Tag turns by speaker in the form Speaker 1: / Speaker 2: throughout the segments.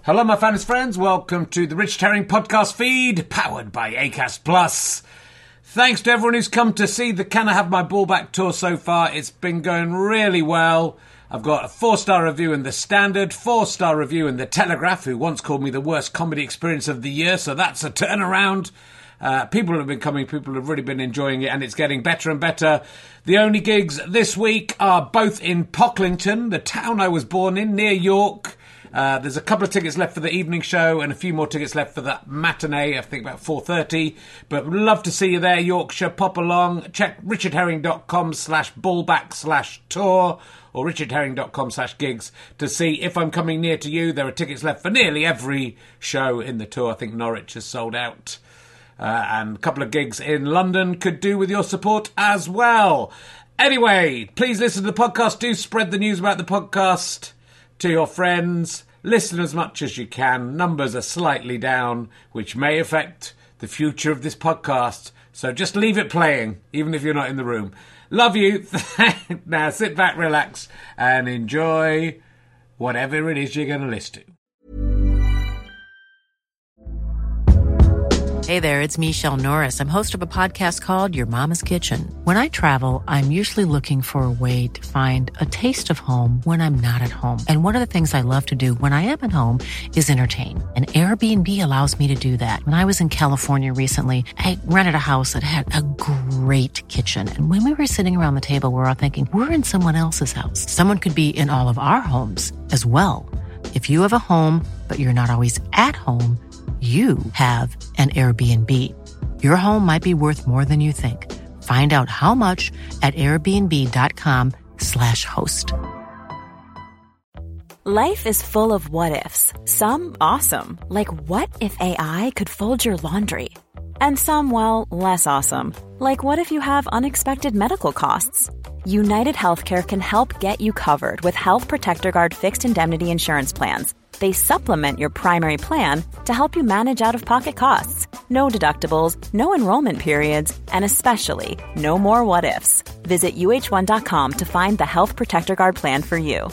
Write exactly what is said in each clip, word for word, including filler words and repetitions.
Speaker 1: Hello, my fans friends. Welcome to the Richard Herring podcast feed, powered by Acast Plus. Thanks to everyone who's come to see the Can I Have My Ball Back tour so far. It's been going really well. I've got a four-star review in The Standard, four-star review in The Telegraph, who once called me the worst comedy experience of the year, so that's a turnaround. Uh, people have been coming, people have really been enjoying it, and it's getting better and better. The only gigs this week are both in Pocklington, the town I was born in, near York. Uh, there's a couple of tickets left for the evening show and a few more tickets left for the matinee, I think about four thirty. But would love to see you there, Yorkshire. Pop along. Check richardherring.com slash ballback slash tour or richardherring.com slash gigs to see if I'm coming near to you. There are tickets left for nearly every show in the tour. I think Norwich has sold out. Uh, and a couple of gigs in London could do with your support as well. Anyway, please listen to the podcast. Do spread the news about the podcast to your friends. Listen as much as you can. Numbers are slightly down, which may affect the future of this podcast. So just leave it playing, even if you're not in the room. Love you. Now sit back, relax, and enjoy whatever it is you're going to listen to.
Speaker 2: Hey there, it's Michelle Norris. I'm host of a podcast called Your Mama's Kitchen. When I travel, I'm usually looking for a way to find a taste of home when I'm not at home. And one of the things I love to do when I am at home is entertain. And Airbnb allows me to do that. When I was in California recently, I rented a house that had a great kitchen. And when we were sitting around the table, we were all thinking, we're in someone else's house. Someone could be in all of our homes as well. If you have a home, but you're not always at home, you have an Airbnb. Your home might be worth more than you think. Find out how much at airbnb.com slash host.
Speaker 3: Life is full of what-ifs. Some awesome, like what if A I could fold your laundry? And some, well, less awesome, like what if you have unexpected medical costs? United Healthcare can help get you covered with Health Protector Guard fixed indemnity insurance plans. They supplement your primary plan to help you manage out-of-pocket costs. No deductibles, no enrollment periods, and especially no more what-ifs. Visit U H one dot com to find the Health Protector Guard plan for you.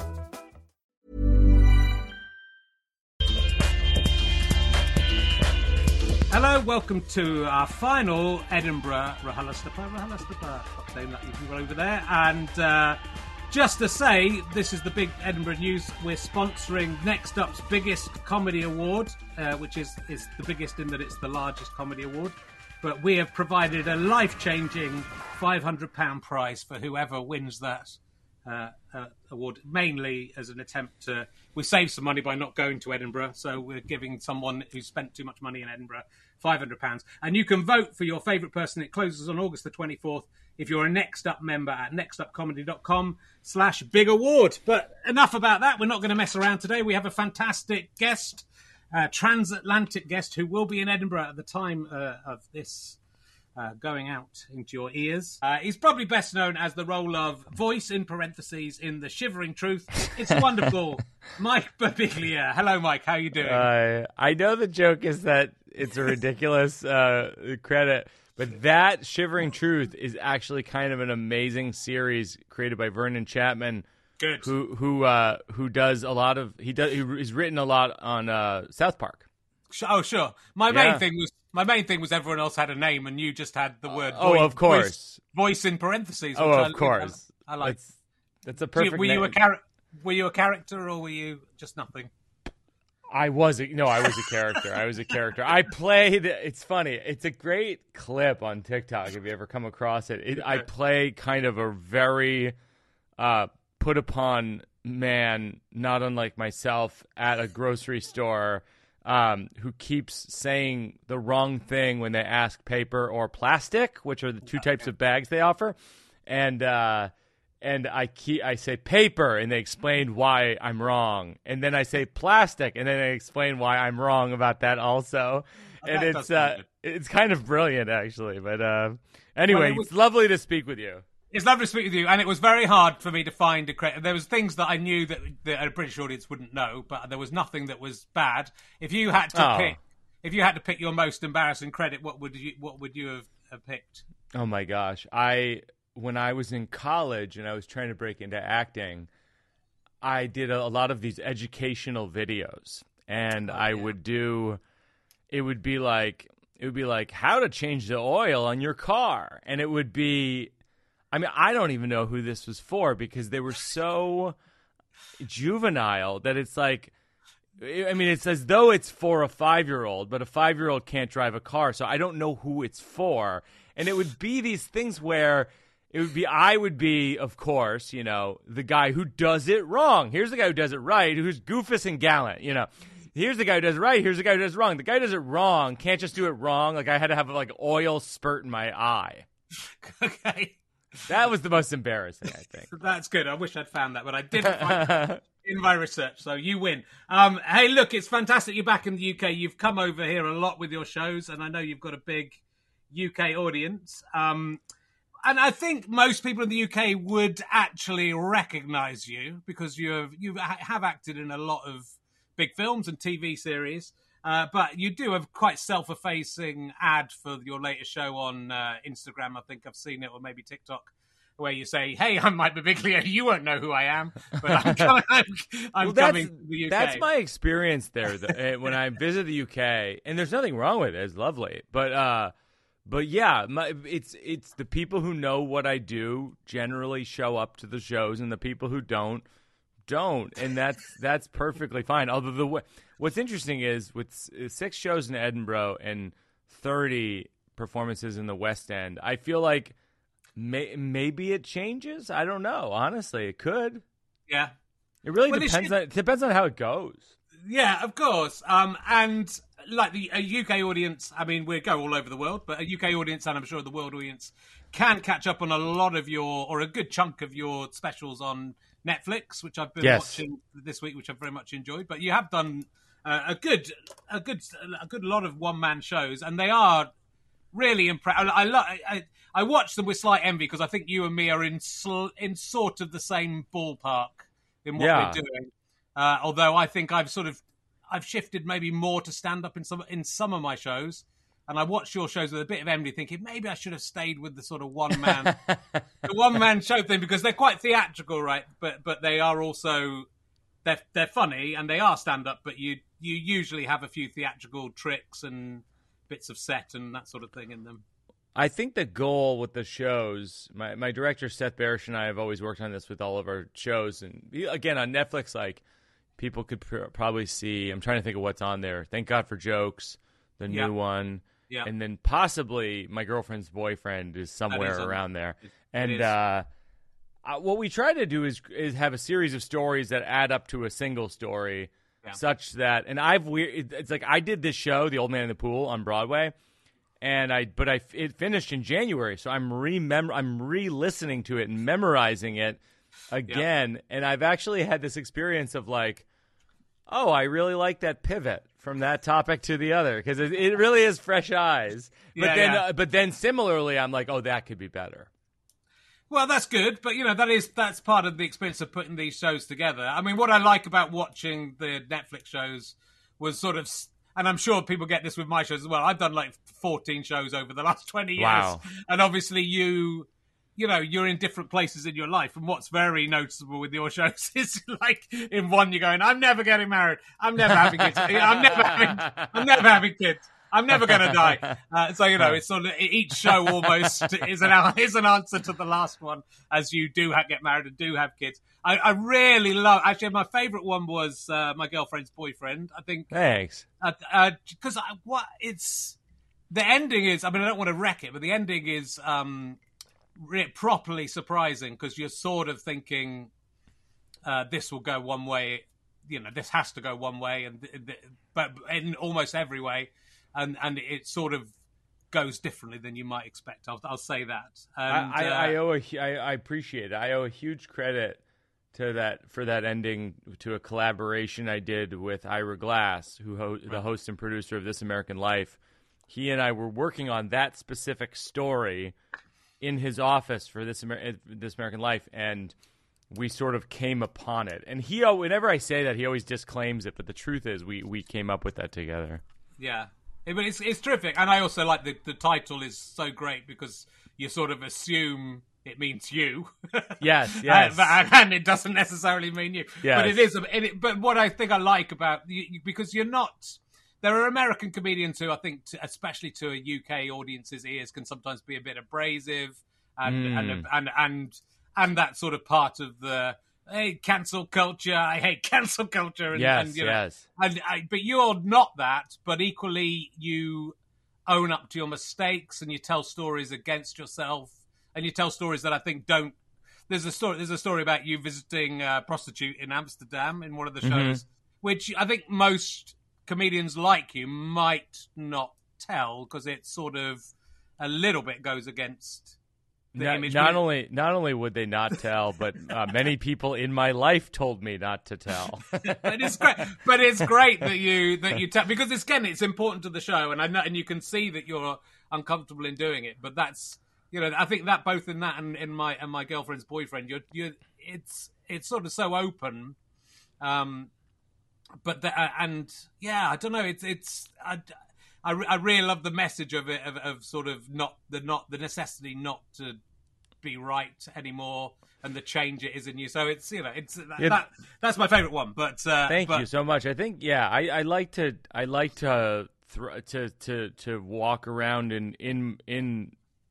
Speaker 1: Hello, welcome to our final Edinburgh RHLSTP, RHLSTP, stop saying that you can go over there, and uh, just to say, this is the big Edinburgh news. We're sponsoring Next Up's biggest comedy award, uh, which is, is the biggest in that it's the largest comedy award. But we have provided a life-changing five hundred pounds prize for whoever wins that uh, uh, award, mainly as an attempt to... We save some money by not going to Edinburgh, so we're giving someone who spent too much money in Edinburgh five hundred pounds. And you can vote for your favourite person. It closes on August the twenty-fourth. If you're a Next Up member at nextupcomedy.com slash big award. But enough about that. We're not going to mess around today. We have a fantastic guest, a transatlantic guest who will be in Edinburgh at the time uh, of this uh, going out into your ears. Uh, he's probably best known as the role of voice in parentheses in The Shivering Truth. It's wonderful. Mike Birbiglia. Hello, Mike. How are you doing?
Speaker 4: Uh, I know the joke is that it's a ridiculous uh, credit. But that Shivering Truth is actually kind of an amazing series created by Vernon Chapman.
Speaker 1: Good.
Speaker 4: Who who uh, who does a lot of he does he's written a lot on uh, South Park.
Speaker 1: Oh sure. My
Speaker 4: Yeah.
Speaker 1: main thing was my main thing was everyone else had a name and you just had the word.
Speaker 4: Oh,
Speaker 1: voice,
Speaker 4: of course.
Speaker 1: Voice, voice in parentheses.
Speaker 4: Oh,
Speaker 1: which
Speaker 4: of
Speaker 1: I,
Speaker 4: course.
Speaker 1: I, I like.
Speaker 4: That's, that's a
Speaker 1: Do you-
Speaker 4: perfect.
Speaker 1: were you a
Speaker 4: name.
Speaker 1: char- Were you a character or were you just nothing?
Speaker 4: I was a, no, I was a character. I was a character. I played. It's funny. It's a great clip on TikTok if you ever come across it. it I play kind of a very uh, put upon man, not unlike myself, at a grocery store um, who keeps saying the wrong thing when they ask paper or plastic, which are the two types of bags they offer, and. Uh, And I keep, I say paper, and they explain why I'm wrong. And then I say plastic, and then they explain why I'm wrong about that also.
Speaker 1: Oh,
Speaker 4: and
Speaker 1: that
Speaker 4: it's
Speaker 1: does sound
Speaker 4: uh,
Speaker 1: good.
Speaker 4: it's kind of brilliant, actually. But uh, anyway,
Speaker 1: Well, it was-
Speaker 4: it's lovely to speak with you.
Speaker 1: It's lovely to speak with you, and it was very hard for me to find a credit. There was things that I knew that, that a British audience wouldn't know, but there was nothing that was bad. If you had to
Speaker 4: Oh.
Speaker 1: pick, if you had to pick your most embarrassing credit, what would you what would you have, have picked?
Speaker 4: Oh my gosh, I when I was in college and I was trying to break into acting, I did a, a lot of these educational videos, and
Speaker 1: Oh,
Speaker 4: I
Speaker 1: yeah.
Speaker 4: would do. It would be like it would be like how to change the oil on your car, and it would be. I mean, I don't even know who this was for because they were so juvenile that it's like. I mean, it's as though it's for a five-year-old, but a five-year-old can't drive a car, so I don't know who it's for. And it would be these things where it would be, I would be, of course, you know, the guy who does it wrong. Here's the guy who does it right, who's goofus and gallant, you know. Here's the guy who does it right, here's the guy who does it wrong. The guy who does it wrong can't just do it wrong. Like, I had to have, like, oil spurt in my eye.
Speaker 1: Okay.
Speaker 4: That was the most embarrassing, I think.
Speaker 1: That's good. I wish I'd found that, but I didn't find it in my research, so you win. Um, hey, look, it's fantastic you're back in the U K. You've come over here a lot with your shows, and I know you've got a big U K audience. Um, and I think most people in the U K would actually recognise you because you have, you have acted in a lot of big films and T V series. Uh, but you do have quite self-effacing ad for your latest show on uh, Instagram. I think I've seen it, or maybe TikTok, where you say, "Hey, I'm Mike Birbiglia. You won't know who I am, but I'm coming. I'm, I'm
Speaker 4: Well, that's,
Speaker 1: coming to the U K."
Speaker 4: That's my experience there the, when I visit the U K, and there's nothing wrong with it. It's lovely, but uh, but yeah, my, it's it's the people who know what I do generally show up to the shows, and the people who don't don't, and that's that's perfectly fine. Although the way, what's interesting is with six shows in Edinburgh and thirty performances in the West End, I feel like may, maybe it changes. I don't know. Honestly, it could.
Speaker 1: Yeah,
Speaker 4: it really
Speaker 1: well,
Speaker 4: depends.
Speaker 1: It
Speaker 4: on, it depends on how it goes.
Speaker 1: Yeah, of course. Um, and like the a U K audience, I mean, we go all over the world, but a U K audience, and I'm sure the world audience, can catch up on a lot of your, or a good chunk of your specials on Netflix, which I've been
Speaker 4: Yes.
Speaker 1: watching this week, which I've very much enjoyed. But you have done uh, a good, a good, a good lot of one man shows, and they are really impressive. I, I, lo- I I watch them with slight envy because I think you and me are in sl- in sort of the same ballpark in what
Speaker 4: Yeah.
Speaker 1: we're doing. Uh, although I think I've sort of I've shifted maybe more to stand up in some in some of my shows, and I watch your shows with a bit of envy, thinking maybe I should have stayed with the sort of one man the one man show thing because they're quite theatrical, right? But but they are also they're they're funny and they are stand up, but you you usually have a few theatrical tricks and bits of set and that sort of thing in them.
Speaker 4: I think the goal with the shows, my, my director Seth Barish and I have always worked on this with all of our shows, and again on Netflix, like people could pr- probably see. I'm trying to think of what's on there. Thank God for Jokes, the
Speaker 1: Yeah.
Speaker 4: new one,
Speaker 1: Yeah.
Speaker 4: and then possibly My Girlfriend's Boyfriend is somewhere
Speaker 1: is on-
Speaker 4: around there.
Speaker 1: it
Speaker 4: And
Speaker 1: is.
Speaker 4: uh, uh, what we try to do is is have a series of stories that add up to a single story,
Speaker 1: Yeah.
Speaker 4: such that. And I've weird. It's like I did this show, The Old Man in the Pool, on Broadway. And I, but I, it finished in January, so I'm remember, I'm re-listening to it and memorizing it again. And I've actually had this experience of like, oh, I really like that pivot from that topic to the other because it, it really is fresh eyes. But
Speaker 1: Yeah,
Speaker 4: then,
Speaker 1: yeah.
Speaker 4: Uh, but then similarly, I'm like, oh, that could be better.
Speaker 1: Well, that's good, but you know that is that's part of the experience of putting these shows together. I mean, what I like about watching the Netflix shows was sort of, and I'm sure people get this with my shows as well. I've done like fourteen shows over the last twenty years,
Speaker 4: Wow.
Speaker 1: and obviously you, you know, you're in different places in your life. And what's very noticeable with your shows is like in one you're going, I'm never getting married, I'm never having kids, I'm never having, I'm never having kids. I'm never going to die. Uh, so, you know, it's sort of each show almost is an is an answer to the last one as you do ha- get married and do have kids. I, I really love, actually, my favourite one was uh, My Girlfriend's Boyfriend. I think,
Speaker 4: Thanks.
Speaker 1: because uh, uh, what it's, the ending is, I mean, I don't want to wreck it, but the ending is um, re- properly surprising because you're sort of thinking uh, this will go one way, you know, this has to go one way, and th- th- but in almost every way. And and it sort of goes differently than you might expect. I'll, I'll say that. And,
Speaker 4: I, I,
Speaker 1: uh,
Speaker 4: I owe a, hu- I, I appreciate it. I owe a huge credit to that for that ending to a collaboration I did with Ira Glass, who ho- the host and producer of This American Life. He and I were working on that specific story in his office for This Amer- This American Life, and we sort of came upon it. And he, whenever I say that, he always disclaims it. But the truth is, we we came up with that together.
Speaker 1: yeah. It- But it's it's terrific, and I also like the the title is so great because you sort of assume it means you.
Speaker 4: Yes, yes.
Speaker 1: uh, and it doesn't necessarily mean you.
Speaker 4: Yes.
Speaker 1: But it is. It, but what I think I like about you, because you're not. There are American comedians who I think, to, especially to a U K audience's ears, can sometimes be a bit abrasive, and
Speaker 4: Mm.
Speaker 1: and, and and and that sort of part of the hey cancel culture. I hate cancel culture. And,
Speaker 4: Yes,
Speaker 1: and, you know,
Speaker 4: yes.
Speaker 1: And I, but you're not that. But equally, you own up to your mistakes and you tell stories against yourself, and you tell stories that I think don't. There's a story. There's a story about you visiting a prostitute in Amsterdam in one of the shows,
Speaker 4: Mm-hmm.
Speaker 1: which I think most comedians like you might not tell because it sort of a little bit goes against the
Speaker 4: Not,
Speaker 1: image.
Speaker 4: not only not only would they not tell, but uh, many people in my life told me not to tell.
Speaker 1: But it's great. But it's great that you that you tell, because it's, again, it's important to the show, and I know, and you can see that you're uncomfortable in doing it. But that's, you know, I think that both in that and in my and my girlfriend's boyfriend, you're you it's it's sort of so open. Um, but the, uh, and yeah, I don't know. It's it's I, I, I really love the message of it of, of sort of not the not the necessity not to be right anymore, and the change it is in you. So it's, you know, it's that,
Speaker 4: Yeah.
Speaker 1: that that's my favorite one. But uh,
Speaker 4: Thank
Speaker 1: but,
Speaker 4: you so much. I think yeah, I, I like to I like to thr to to to walk around in in in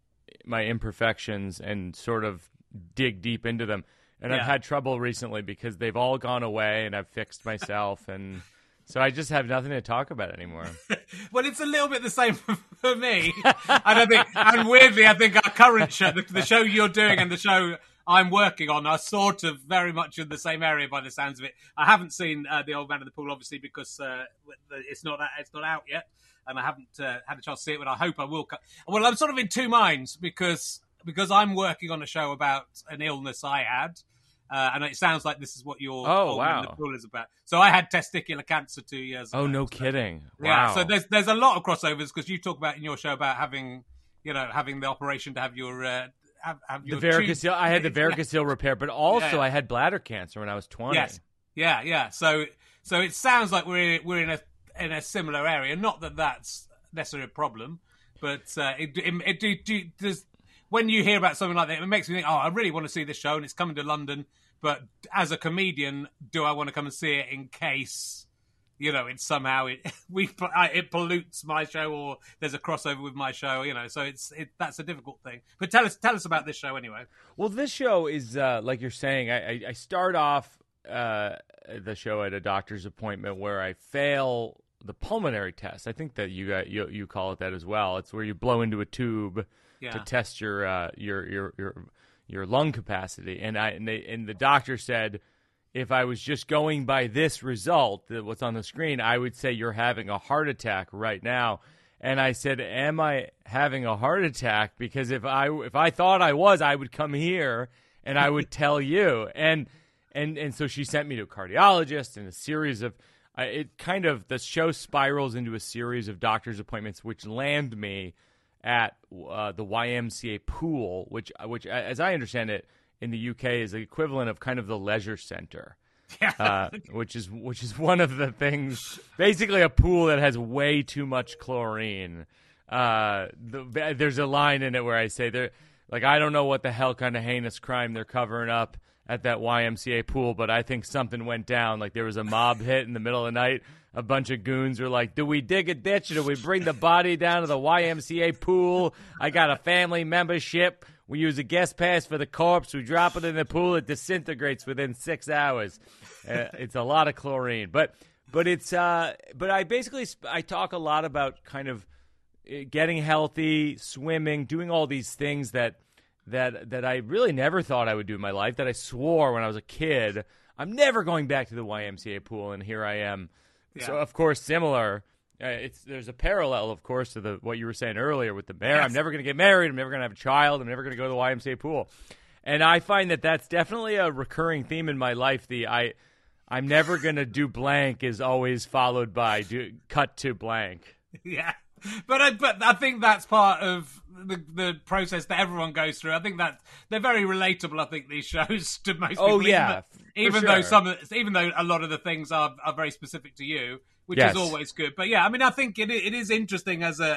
Speaker 4: my imperfections and sort of dig deep into them. And I've
Speaker 1: Yeah.
Speaker 4: had trouble recently because they've all gone away and I've fixed myself, and so I just have nothing to talk about anymore.
Speaker 1: Well, it's a little bit the same for me. And I think, and weirdly, I think our current show, the, the show you're doing and the show I'm working on, are sort of very much in the same area by the sounds of it. I haven't seen uh, The Old Man in the Pool, obviously, because uh, it's not it's not out yet, and I haven't uh, had a chance to see it. But I hope I will. Co- well, I'm sort of in two minds because because I'm working on a show about an illness I had. Uh, and it sounds like this is what your
Speaker 4: Oh,
Speaker 1: Old Man in
Speaker 4: wow.
Speaker 1: the Pool is about. So I had testicular cancer two years ago.
Speaker 4: Oh, no
Speaker 1: So-
Speaker 4: kidding!
Speaker 1: Yeah,
Speaker 4: Wow.
Speaker 1: so there's there's a lot of crossovers because you talk about in your show about having, you know, having the operation to have your uh, have, have
Speaker 4: the
Speaker 1: your
Speaker 4: varicocele.
Speaker 1: tube-
Speaker 4: I had the varicocele repair, but also
Speaker 1: Yeah.
Speaker 4: I had bladder cancer when I was twenty.
Speaker 1: Yes, yeah, yeah. So so it sounds like we're we're in a in a similar area. Not that that's necessarily a problem, but uh, it it, it do, do does when you hear about something like that, it makes me think, oh, I really want to see this show, and it's coming to London. But as a comedian, do I want to come and see it in case, you know, it's somehow it we it pollutes my show, or there's a crossover with my show, you know? So it's it that's a difficult thing. But tell us tell us about this show anyway.
Speaker 4: Well, this show is uh, like you're saying. I, I, I start off uh, the show at a doctor's appointment where I fail the pulmonary test. I think that you got, you you call it that as well. It's where you blow into a tube
Speaker 1: Yeah.
Speaker 4: to test your uh, your your your your lung capacity. And I and, they, and the doctor said, if I was just going by this result, that what's on the screen, I would say you're having a heart attack right now. And I said, am I having a heart attack? Because if I if I thought I was, I would come here and I would tell you. And and and so she sent me to a cardiologist and a series of uh, it kind of the show spirals into a series of doctor's appointments, which land me at uh, the Y M C A pool, which which as I understand it in the U K is the equivalent of kind of the leisure center.
Speaker 1: Yeah.
Speaker 4: Uh, which is which is one of the things, basically a pool that has way too much chlorine. Uh, the, there's a line in it where I say, they're like, I don't know what the hell kind of heinous crime they're covering up at that Y M C A pool, but I think something went down. Like there was a mob hit in the middle of the night. A bunch of goons were like, do we dig a ditch or do we bring the body down to the Y M C A pool? I got a family membership. We use a guest pass for the corpse. We drop it in the pool. It disintegrates within six hours. Uh, it's a lot of chlorine. But but it's uh, but I basically sp- I talk a lot about kind of uh, getting healthy, swimming, doing all these things that that that I really never thought I would do in my life, that I swore when I was a kid. I'm never going back to the Y M C A pool, and here I am.
Speaker 1: Yeah.
Speaker 4: So, of course, similar. Uh, it's there's a parallel, of course, to the what you were saying earlier with the marriage.
Speaker 1: Yes.
Speaker 4: I'm never going to get married. I'm never going to have a child. I'm never going to go to the Y M C A pool. And I find that that's definitely a recurring theme in my life. The I, I'm never going to do blank is always followed by do, cut to blank.
Speaker 1: Yeah, but I, but I think that's part of the the process that everyone goes through. I think that they're very relatable. I think these shows to most
Speaker 4: Oh,
Speaker 1: people.
Speaker 4: yeah,
Speaker 1: even,
Speaker 4: for
Speaker 1: though, even though
Speaker 4: sure.
Speaker 1: some, of, even though a lot of the things are are very specific to you, which
Speaker 4: Yes.
Speaker 1: is always good. But yeah, I mean, I think it it is interesting as a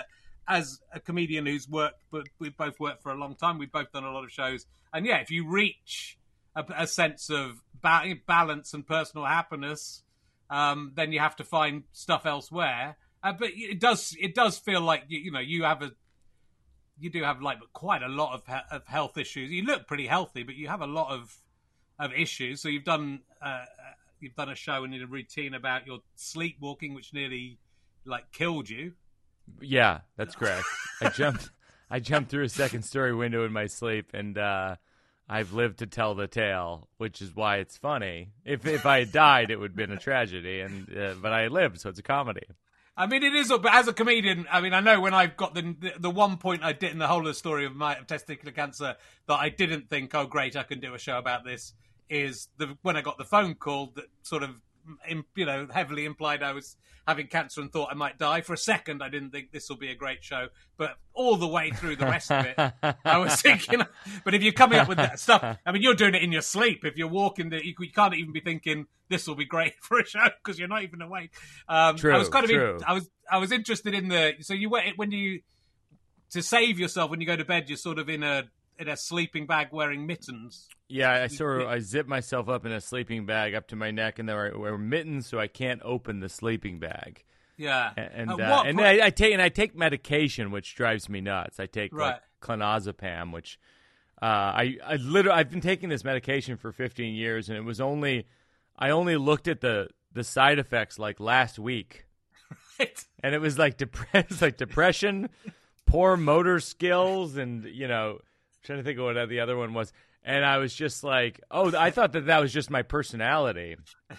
Speaker 1: as a comedian who's worked, but we've both worked for a long time. We've both done a lot of shows, and yeah, if you reach a, a sense of ba- balance and personal happiness, um, then you have to find stuff elsewhere. Uh, but it does it does feel like you, you know you have a you do have like quite a lot of he- of health issues. You look pretty healthy, but you have a lot of of issues. So you've done uh, you've done a show and a routine about your sleepwalking, which nearly like killed you.
Speaker 4: Yeah, that's correct. I jumped I jumped through a second story window in my sleep, and uh, I've lived to tell the tale, which is why it's funny. If if I had died, it would have been a tragedy, and uh, but I lived, so it's a comedy.
Speaker 1: I mean, it is, but as a comedian, I mean, I know when I've got the the, the one point I did in the whole of the story of my of testicular cancer that I didn't think, oh, great, I can do a show about this, is the when I got the phone call that sort of, you know, heavily implied I was having cancer and thought I might die. For a second, I didn't think this will be a great show, but all the way through the rest of it, I was thinking, but if you're coming up with that stuff, I mean, you're doing it in your sleep. If you're walking, the, you, you can't even be thinking, this will be great for a show because you're not even awake. Um,
Speaker 4: true,
Speaker 1: I was kind of,
Speaker 4: true.
Speaker 1: in, I was, I was interested in the. So you went when you to save yourself when you go to bed. You're sort of in a in a sleeping bag wearing mittens.
Speaker 4: Yeah, I sort of I zip myself up in a sleeping bag up to my neck, and then I wear mittens so I can't open the sleeping bag.
Speaker 1: Yeah,
Speaker 4: and
Speaker 1: At
Speaker 4: uh,
Speaker 1: what
Speaker 4: and
Speaker 1: po-
Speaker 4: I, I take and I take medication, which drives me nuts. I take
Speaker 1: Right.
Speaker 4: like clonazepam, which uh, I I literally I've been taking this medication for fifteen years, and it was only I only looked at the the side effects like last week, and it was like depressed, like depression, poor motor skills, and you know, I'm trying to think of what the other one was. And I was just like, oh, I thought that that was just my personality.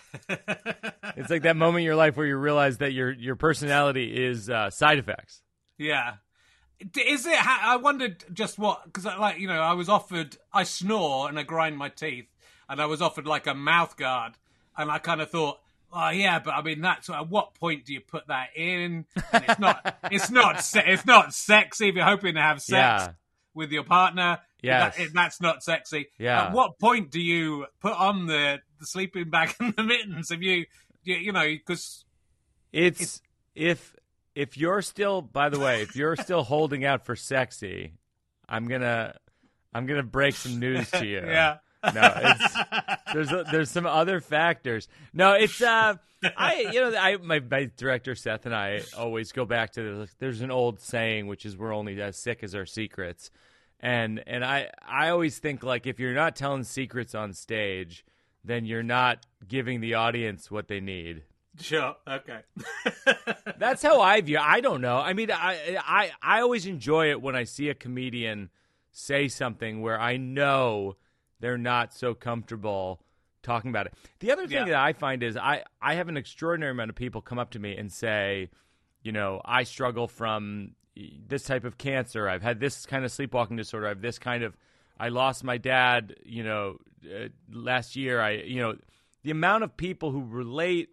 Speaker 4: It's like that moment in your life where you realize that your your personality is uh, side effects.
Speaker 1: Yeah. Is it? I wondered just what, because like, you know, I was offered, I snore and I grind my teeth, and I was offered like a mouth guard, and I kind of thought, oh yeah, but I mean, that's at what point do you put that in? And it's not, it's not, se- it's not sexy if you're hoping to have sex
Speaker 4: Yeah.
Speaker 1: with your partner.
Speaker 4: Yes.
Speaker 1: That, that's not sexy.
Speaker 4: Yeah.
Speaker 1: At what point do you put on the, the sleeping bag and the mittens? If you, you, you know, because
Speaker 4: It's,
Speaker 1: It's-
Speaker 4: if if you're still, by the way, if you're still holding out for sexy, I'm gonna I'm gonna break some news to you.
Speaker 1: yeah.
Speaker 4: No, it's there's a, there's some other factors. No, it's uh, I you know I my, my director Seth and I always go back to the, there's an old saying which is we're only as sick as our secrets, and and I I always think like if you're not telling secrets on stage, then you're not giving the audience what they need.
Speaker 1: Sure. Okay.
Speaker 4: That's how I view. I don't know. I mean, I I I always enjoy it when I see a comedian say something where I know they're not so comfortable talking about it. The other thing
Speaker 1: Yeah.
Speaker 4: that I find is I, I have an extraordinary amount of people come up to me and say, you know, I struggle from this type of cancer. I've had this kind of sleepwalking disorder. I have this kind of, I lost my dad, you know, uh, last year. I, you know, the amount of people who relate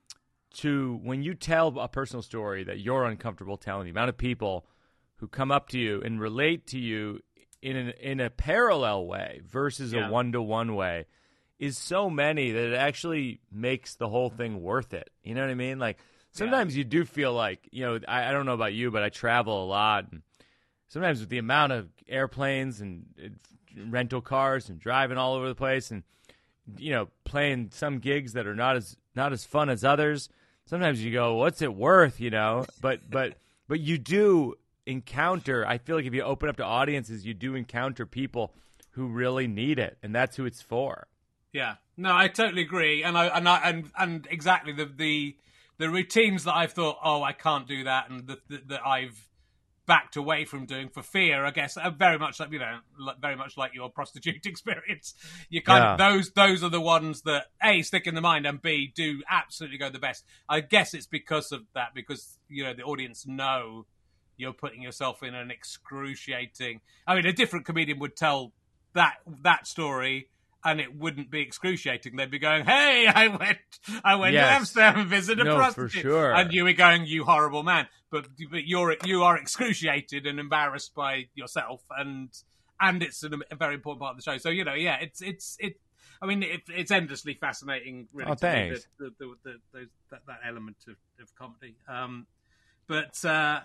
Speaker 4: to when you tell a personal story that you're uncomfortable telling, the amount of people who come up to you and relate to you in an, in a parallel way versus
Speaker 1: Yeah.
Speaker 4: a one-to-one way is so many that it actually makes the whole thing worth it. You know what I mean? Like sometimes you do feel like, you know, I, I don't know about you, but I travel a lot. And sometimes with the amount of airplanes and uh, rental cars and driving all over the place and, you know, playing some gigs that are not as not as fun as others, sometimes you go, what's it worth, you know? But but but you do encounter, I feel like if you open up to audiences, you do encounter people who really need it, and that's who it's for.
Speaker 1: Yeah, no, I totally agree, and I and I and and exactly the the the routines that I've thought, oh, I can't do that, and that that that I've backed away from doing for fear, I guess, are very much like you know, like, very much like your prostitute experience. You kind
Speaker 4: Yeah.
Speaker 1: of those those are the ones that A, stick in the mind, and B, do absolutely go the best. I guess it's because of that, because you know the audience know you're putting yourself in an excruciating. I mean, a different comedian would tell that that story, and it wouldn't be excruciating. They'd be going, "Hey, I went, I went
Speaker 4: Yes.
Speaker 1: to Amsterdam and visited a
Speaker 4: No, for
Speaker 1: prostitute,"
Speaker 4: sure.
Speaker 1: and you were going, "You horrible man!" But but you're you are excruciated and embarrassed by yourself, and and it's an, a very important part of the show. So you know, yeah, it's it's it. I mean, it, it's endlessly fascinating. Really,
Speaker 4: Oh,
Speaker 1: to me,
Speaker 4: thanks.
Speaker 1: The, the, the, the, those, that, that element of, of comedy. Um, but uh,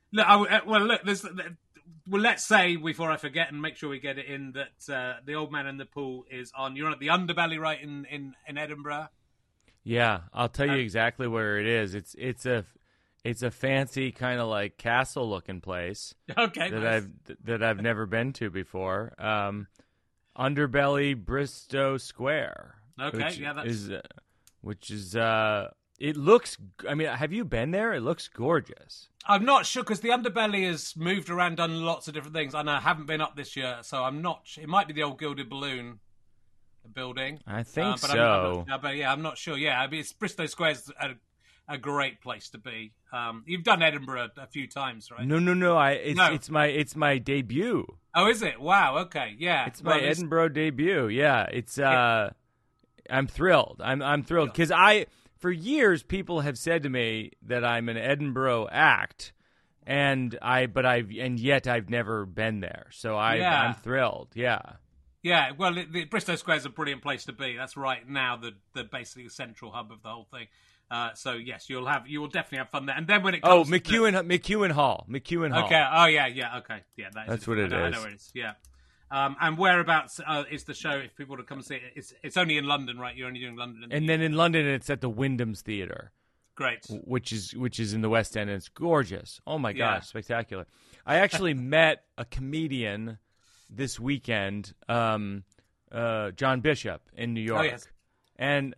Speaker 1: Look, I, well, look, there's. Well, let's say before I forget and make sure we get it in that uh, The Old Man in the Pool is on. You're on at the Underbelly, right in, in, in Edinburgh.
Speaker 4: Yeah, I'll tell you
Speaker 1: Um,
Speaker 4: exactly where it is. It's it's a it's a fancy kind of like castle looking place
Speaker 1: Okay,
Speaker 4: that
Speaker 1: nice.
Speaker 4: I've that I've never been to before. Um, Underbelly Bristow Square.
Speaker 1: Okay,
Speaker 4: which
Speaker 1: yeah, that's-
Speaker 4: is uh, which is uh, it looks. I mean, have you been there? It looks gorgeous.
Speaker 1: I'm not sure because the Underbelly has moved around, done lots of different things, and I haven't been up this year, so I'm not. It might be the old Gilded Balloon building.
Speaker 4: I think
Speaker 1: uh, but
Speaker 4: so.
Speaker 1: I'm, I'm not, but yeah, I'm not sure. Yeah, I mean, it's Bristow Square's a, a great place to be. Um, you've done Edinburgh a few times, right?
Speaker 4: No, no, no. I it's
Speaker 1: No.
Speaker 4: it's my it's my debut.
Speaker 1: Oh, is it? Wow. Okay. Yeah.
Speaker 4: It's my
Speaker 1: Well, it's-
Speaker 4: Edinburgh debut. Yeah, it's. Uh, I'm thrilled. I'm I'm thrilled because I for years people have said to me that I'm an Edinburgh act, and I but I've and yet I've never been there. So I
Speaker 1: Yeah.
Speaker 4: I'm thrilled. Yeah.
Speaker 1: Yeah, well, the, the Bristow Square is a brilliant place to be. That's right now the the basically the central hub of the whole thing. Uh, so yes, you'll have you will definitely have fun there. And then when it
Speaker 4: Oh,
Speaker 1: comes to
Speaker 4: McEwen McEwen Hall. McEwen Hall.
Speaker 1: okay, oh yeah, yeah, okay, yeah, that is
Speaker 4: That's
Speaker 1: it.
Speaker 4: what
Speaker 1: I
Speaker 4: it
Speaker 1: know, I
Speaker 4: is.
Speaker 1: know where it is. Yeah. Um, and whereabouts uh, is the show? If people want to come and see it, it's it's only in London, right? You're only doing London, and,
Speaker 4: And then in London, it's at the Wyndham's Theatre,
Speaker 1: great.
Speaker 4: which is which is in the West End, and it's gorgeous. Oh my
Speaker 1: Yeah.
Speaker 4: gosh, spectacular! I actually met a comedian this weekend, um, uh, John Bishop in New York,
Speaker 1: Oh, yes.
Speaker 4: and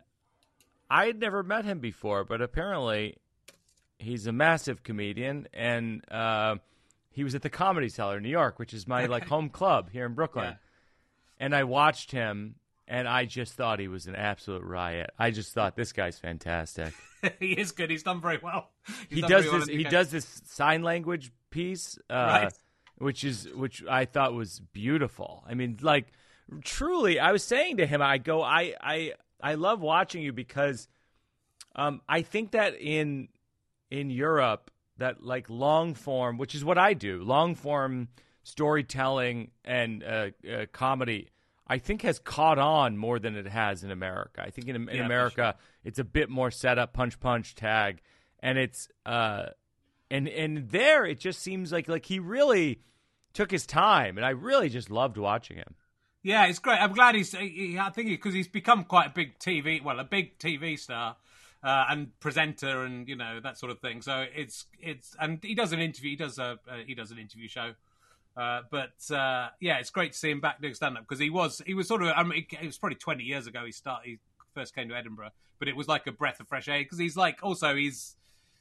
Speaker 4: I had never met him before, but apparently he's a massive comedian, and uh, he was at the Comedy Cellar in New York, which is my like home club here in Brooklyn.
Speaker 1: Yeah.
Speaker 4: And I watched him, and I just thought he was an absolute riot. I just thought this guy's fantastic.
Speaker 1: He is good. He's done very well. He's
Speaker 4: he
Speaker 1: done
Speaker 4: does
Speaker 1: very well
Speaker 4: this.
Speaker 1: in the
Speaker 4: He
Speaker 1: game.
Speaker 4: does this sign language piece, uh,
Speaker 1: Right.
Speaker 4: which is which I thought was beautiful. I mean, like truly, I was saying to him, I go, I I I love watching you because um, I think that in in Europe, that like long form, which is what I do, long form storytelling and uh, uh, comedy, I think has caught on more than it has in America. I think in, in
Speaker 1: Yeah, for
Speaker 4: America, it's a bit more setup, punch, punch, tag, and it's uh, and and there it just seems like like he really took his time, and I really just loved watching him.
Speaker 1: Yeah, it's great. I'm glad he's. He, I think because he's become quite a big T V, well, a big T V star uh, and presenter, and you know that sort of thing. So it's it's and he does an interview. He does a uh, he does an interview show. Uh, but uh, yeah, it's great to see him back doing stand up because he was he was sort of. I mean, it was probably twenty years ago he started. He first came to Edinburgh, but it was like a breath of fresh air because he's like also he's.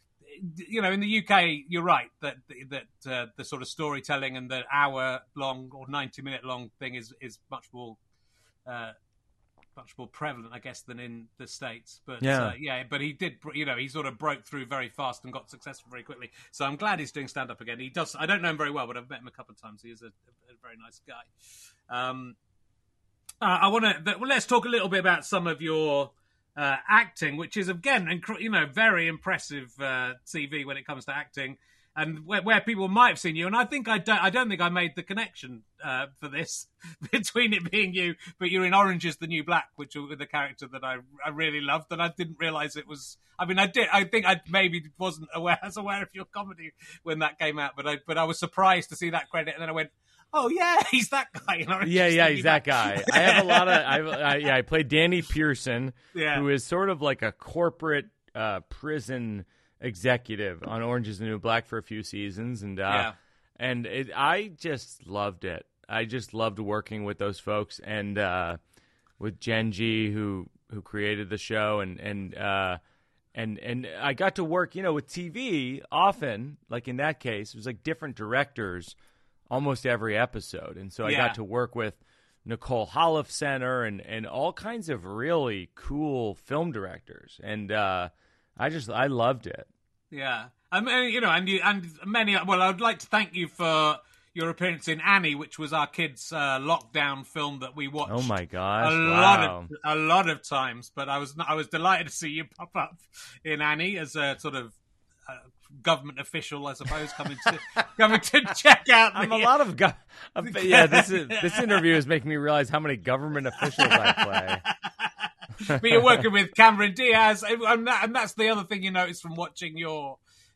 Speaker 1: You know, in the U K, you're right that that uh, the sort of storytelling and the hour long or ninety minute long thing is is much more uh, much more prevalent, I guess, than in the States. But
Speaker 4: Yeah.
Speaker 1: uh, yeah, but he did, you know, he sort of broke through very fast and got successful very quickly. So I'm glad he's doing stand up again. He does. I don't know him very well, but I've met him a couple of times. He is a, a very nice guy. Um, uh, I want to. Well, let's talk a little bit about some of your. Uh, acting, which is again, inc- you know, very impressive uh, T V when it comes to acting, and where, where people might have seen you. And I think I don't, I don't think I made the connection uh, for this between it being you, but you're in Orange Is the New Black, which was the character that I, I really loved, and I didn't realize it was. I mean, I did. I think I maybe wasn't aware as aware of your comedy when that came out, but I, but I was surprised to see that credit, and then I went. Oh yeah, he's that guy. In Orange
Speaker 4: Yeah,
Speaker 1: Is the
Speaker 4: yeah,
Speaker 1: New
Speaker 4: he's that
Speaker 1: Black.
Speaker 4: guy. I have a lot of. I, I yeah, I played Danny Pearson,
Speaker 1: Yeah.
Speaker 4: who is sort of like a corporate uh, prison executive on Orange Is the New Black for a few seasons, and uh,
Speaker 1: Yeah.
Speaker 4: and it, I just loved it. I just loved working with those folks and uh, with Genji, who who created the show, and and uh, and and I got to work, you know, with T V often. Like in that case, it was like different directors. Almost every episode. And so I
Speaker 1: Yeah.
Speaker 4: got to work with Nicole Holofcener and, and all kinds of really cool film directors. And uh, I just, I loved it.
Speaker 1: Yeah, I mean, you know, and you, and many. Well, I would like to thank you for your appearance in Annie, which was our kids' uh, lockdown film that we watched.
Speaker 4: Oh my gosh.
Speaker 1: A
Speaker 4: wow.
Speaker 1: lot of a lot of times, but I was I was delighted to see you pop up in Annie as a sort of uh, government official, I suppose, coming to coming to check out. The,
Speaker 4: I'm a lot of, go- yeah, this is, this interview is making me realize how many government officials I play.
Speaker 1: But you're working with Cameron Diaz, and, that, and that's the other thing you notice from watching your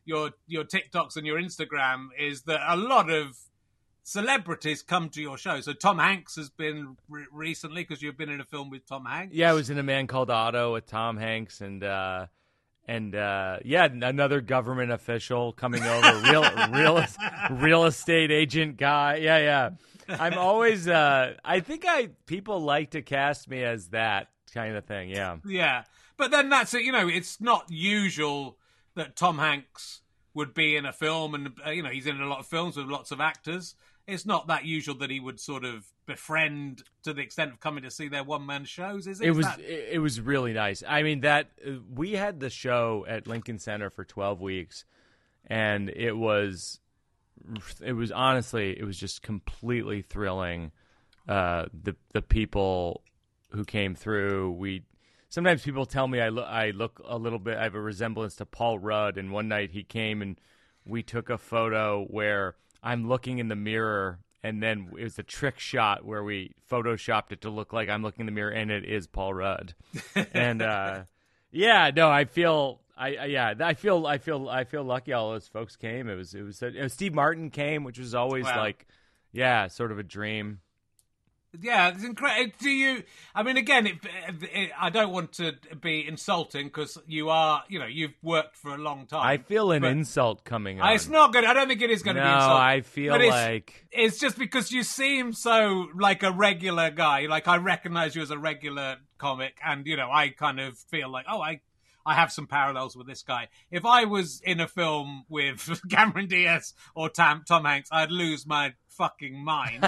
Speaker 1: your your TikToks and your Instagram is that a lot of celebrities come to your show. So Tom Hanks has been re- recently, because you've been in a film with Tom Hanks.
Speaker 4: Yeah, I was in A Man Called Otto with Tom Hanks, and uh, and uh, yeah, another government official coming over, real real real estate agent guy. Yeah, yeah. I'm always. Uh, I think I people like to cast me as that kind of thing. Yeah,
Speaker 1: yeah. But then that's it. You know, it's not usual that Tom Hanks would be in a film, and uh, you know, he's in a lot of films with lots of actors. It's not that usual that he would sort of befriend to the extent of coming to see their one-man shows, is it?
Speaker 4: It
Speaker 1: Is
Speaker 4: was
Speaker 1: that...
Speaker 4: it was really nice. I mean, that uh, we had the show at Lincoln Center for twelve weeks, and it was it was honestly it was just completely thrilling. Uh, the the people who came through, we sometimes people tell me I look I look a little bit I have a resemblance to Paul Rudd, and one night he came and we took a photo where I'm looking in the mirror, and then it was a trick shot where we photoshopped it to look like I'm looking in the mirror, and it is Paul Rudd. and uh, yeah, no, I feel, I, I yeah, I feel, I feel, I feel lucky. All those folks came. It was, it was, it was Steve Martin came, which was always
Speaker 1: Wow.
Speaker 4: like, yeah, sort of a dream.
Speaker 1: Yeah, it's incredible. Do you? I mean, again, it, it, I don't want to be insulting because you are, you know, you've worked for a long time.
Speaker 4: I feel an
Speaker 1: but
Speaker 4: insult coming on.
Speaker 1: It's not good. I don't think it is going to
Speaker 4: no,
Speaker 1: be insulting.
Speaker 4: I feel
Speaker 1: but it's,
Speaker 4: like
Speaker 1: it's just because you seem so like a regular guy. Like I recognize you as a regular comic, and you know, I kind of feel like, oh, I. I have some parallels with this guy. If I was in a film with Cameron Diaz or Tom, Tom Hanks, I'd lose my fucking mind.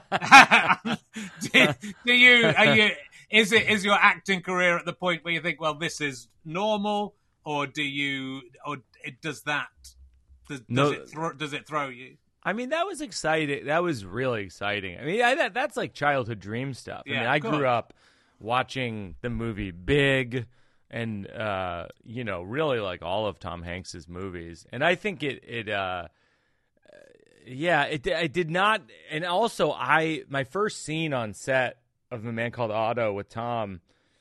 Speaker 1: do, do you, are you? Is it? Is your acting career at the point where you think, well, this is normal, or do you, or it, does that? Does, does
Speaker 4: No.
Speaker 1: it throw, does it throw you?
Speaker 4: I mean, that was exciting. That was really exciting. I mean, I, that, that's like childhood dream stuff. I
Speaker 1: Yeah,
Speaker 4: mean, I
Speaker 1: of course.
Speaker 4: grew up watching the movie Big, and uh, you know, really like all of Tom Hanks's movies. And I think it, it, uh, yeah, it, it did not. And also, I my first scene on set of A Man Called Otto with Tom,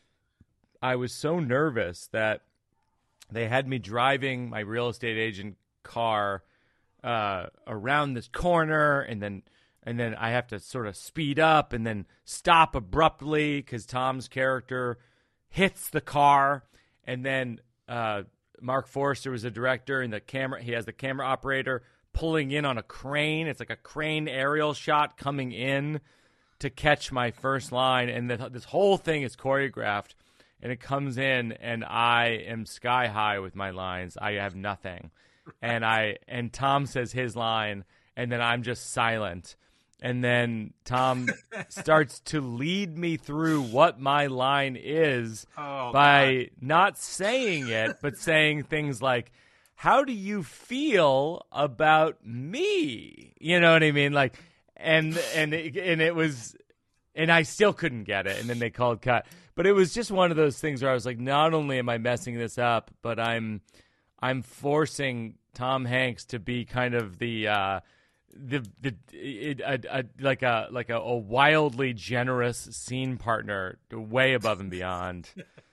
Speaker 4: I was so nervous that they had me driving my real estate agent car uh, around this corner, and then and then I have to sort of speed up and then stop abruptly because Tom's character hits the car, and then uh, Mark Forster was the director, and the camera he has the camera operator pulling in on a crane. It's like a crane aerial shot coming in to catch my first line, and the, this whole thing is choreographed, and it comes in, and I am sky high with my lines. I have nothing, and I and Tom says his line, and then I'm just silent. And then Tom starts to lead me through what my line is
Speaker 1: Oh,
Speaker 4: by
Speaker 1: God.
Speaker 4: not saying it, but saying things like, how do you feel about me? You know what I mean? Like, and, and, it, and it was, and I still couldn't get it. And then they called cut. But it was just one of those things where I was like, not only am I messing this up, but I'm, I'm forcing Tom Hanks to be kind of the, uh, the the it, a, a, like a like a, a wildly generous scene partner, way above and beyond.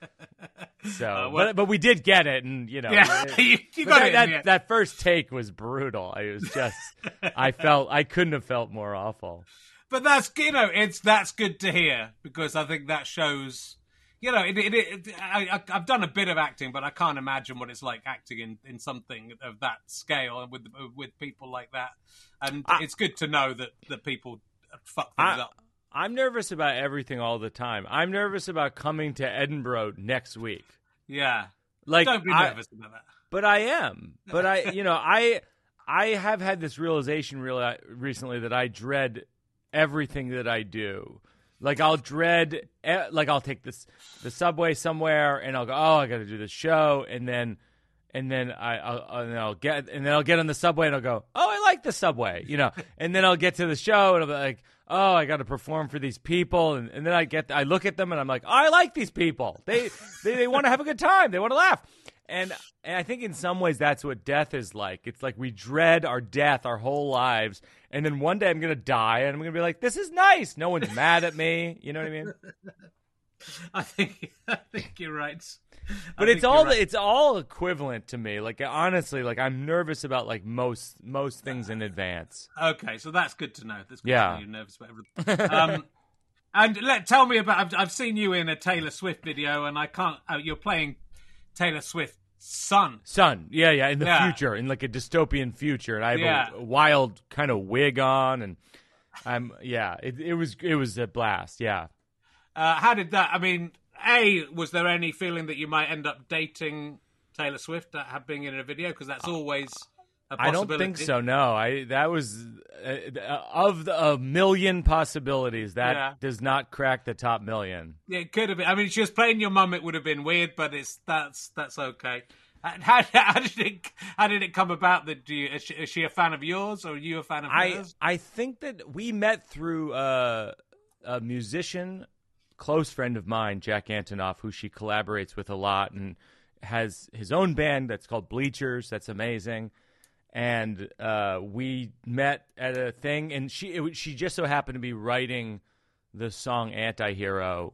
Speaker 4: So,
Speaker 1: Uh, well-
Speaker 4: but but we did get it, and you know,
Speaker 1: Yeah,
Speaker 4: it-
Speaker 1: you, you
Speaker 4: but
Speaker 1: got
Speaker 4: that,
Speaker 1: it.
Speaker 4: that,
Speaker 1: yeah.
Speaker 4: that first take was brutal. I was just, I felt I couldn't have felt more awful.
Speaker 1: But that's, you know, it's that's good to hear, because I think that shows, you know, it, it, it, I, I, I've done a bit of acting, but I can't imagine what it's like acting in, in something of that scale and with with people like that. And
Speaker 4: I-
Speaker 1: it's good to know that, that people fuck things
Speaker 4: I,
Speaker 1: up.
Speaker 4: I'm nervous about everything all the time. I'm nervous about coming to Edinburgh next week.
Speaker 1: Yeah.
Speaker 4: Like,
Speaker 1: Don't be
Speaker 4: I-
Speaker 1: nervous about that.
Speaker 4: But I am. But I, you know, I I have had this realization really recently that I dread everything that I do. Like I'll dread, eh, like I'll take this the subway somewhere, and I'll go, oh, I got to do this show, and then and then I I'll, and then I'll get and then I'll get on the subway, and I'll go, oh, I like the subway, you know, and then I'll get to the show, and I'll be like, oh, I got to perform for these people, and, and then I get I look at them, and I'm like, oh, I like these people. They they, they want to have a good time. They want to laugh. And and I think in some ways that's what death is like. It's like we dread our death our whole lives, and then one day I'm going to die, and I'm going to be like, this is nice. No one's mad at me. You know what I mean?
Speaker 1: I think I think you're right.
Speaker 4: But
Speaker 1: I
Speaker 4: it's
Speaker 1: think
Speaker 4: all
Speaker 1: you're right.
Speaker 4: it's all equivalent to me. Like honestly, like I'm nervous about like most most things in advance.
Speaker 1: Okay, so that's good to know. That's good
Speaker 4: Yeah.
Speaker 1: to know you're nervous about everything. Um, and let tell me about. I've, I've seen you in a Taylor Swift video, and I can't. Uh, you're playing Taylor Swift's son.
Speaker 4: Son, yeah, yeah, in the
Speaker 1: Yeah.
Speaker 4: future, in like a dystopian future, and I have
Speaker 1: Yeah.
Speaker 4: a wild kind of wig on, and I'm yeah, it, it was it was a blast, yeah.
Speaker 1: Uh, how did that? I mean, A, was there any feeling that you might end up dating Taylor Swift uh, being in a video? Because that's always a
Speaker 4: I
Speaker 1: possibility.
Speaker 4: don't think so. No, I that was uh, of the, a million possibilities that
Speaker 1: Yeah.
Speaker 4: does not crack the top million.
Speaker 1: Yeah, it could have been. I mean, if she was playing your mum, it would have been weird, but it's that's that's okay. How, how did it how did it come about? That do you, is, she, is she a fan of yours, or are you a fan of
Speaker 4: I
Speaker 1: hers?
Speaker 4: I think that we met through uh, a musician, close friend of mine, Jack Antonoff, who she collaborates with a lot and has his own band that's called Bleachers. That's amazing. And uh, we met at a thing, and she it, she just so happened to be writing the song "Antihero,"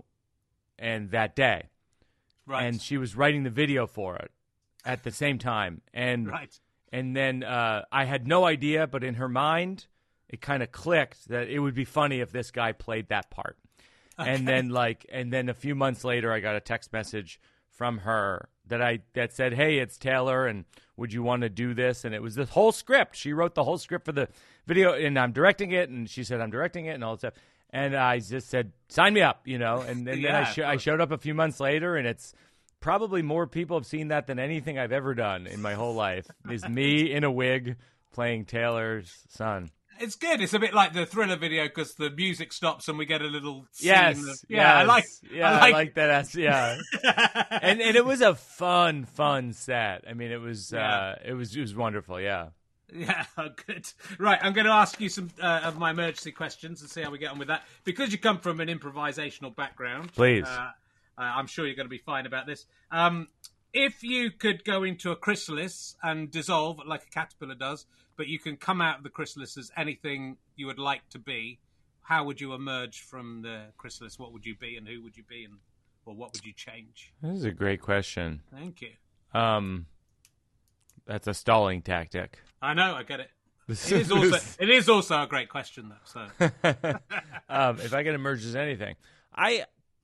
Speaker 4: and that day,
Speaker 1: Right.
Speaker 4: and she was writing the video for it at the same time, and
Speaker 1: Right.
Speaker 4: and then uh, I had no idea, but in her mind, it kind of clicked that it would be funny if this guy played that part. And then like, and then a few months later, I got a text message from her that I that said, "Hey, it's Taylor, and would you want to do this?" And it was the whole script. She wrote the whole script for the video, and I'm directing it. And she said, "I'm directing it," and all that stuff. And I just said, "Sign me up," you know. And, and
Speaker 1: Yeah,
Speaker 4: then I,
Speaker 1: of
Speaker 4: sh- I
Speaker 1: course.
Speaker 4: showed up a few months later, and it's probably more people have seen that than anything I've ever done in my whole life. Is me in a wig playing Taylor's son.
Speaker 1: It's good. It's a bit like the Thriller video because the music stops and we get a little scene
Speaker 4: Yes,
Speaker 1: of- yeah, I
Speaker 4: yes,
Speaker 1: like.
Speaker 4: yeah,
Speaker 1: I like.
Speaker 4: that. As- Yeah, and and it was a fun, fun set. I mean, it was
Speaker 1: Yeah.
Speaker 4: uh, it was it was wonderful. Yeah.
Speaker 1: Yeah, good. Right, I'm going to ask you some uh, of my emergency questions and see how we get on with that. Because you come from an improvisational background,
Speaker 4: Please.
Speaker 1: Uh, uh, I'm sure you're going to be fine about this. Um, if you could go into a chrysalis and dissolve like a caterpillar does, but you can come out of the chrysalis as anything you would like to be, how would you emerge from the chrysalis? What would you be, and who would you be, and or what would you change?
Speaker 4: This is a great question.
Speaker 1: Thank you.
Speaker 4: Um, that's a stalling tactic.
Speaker 1: I know, I get it. It is also it is also a great question, though. So
Speaker 4: um, if I could emerge as anything, I,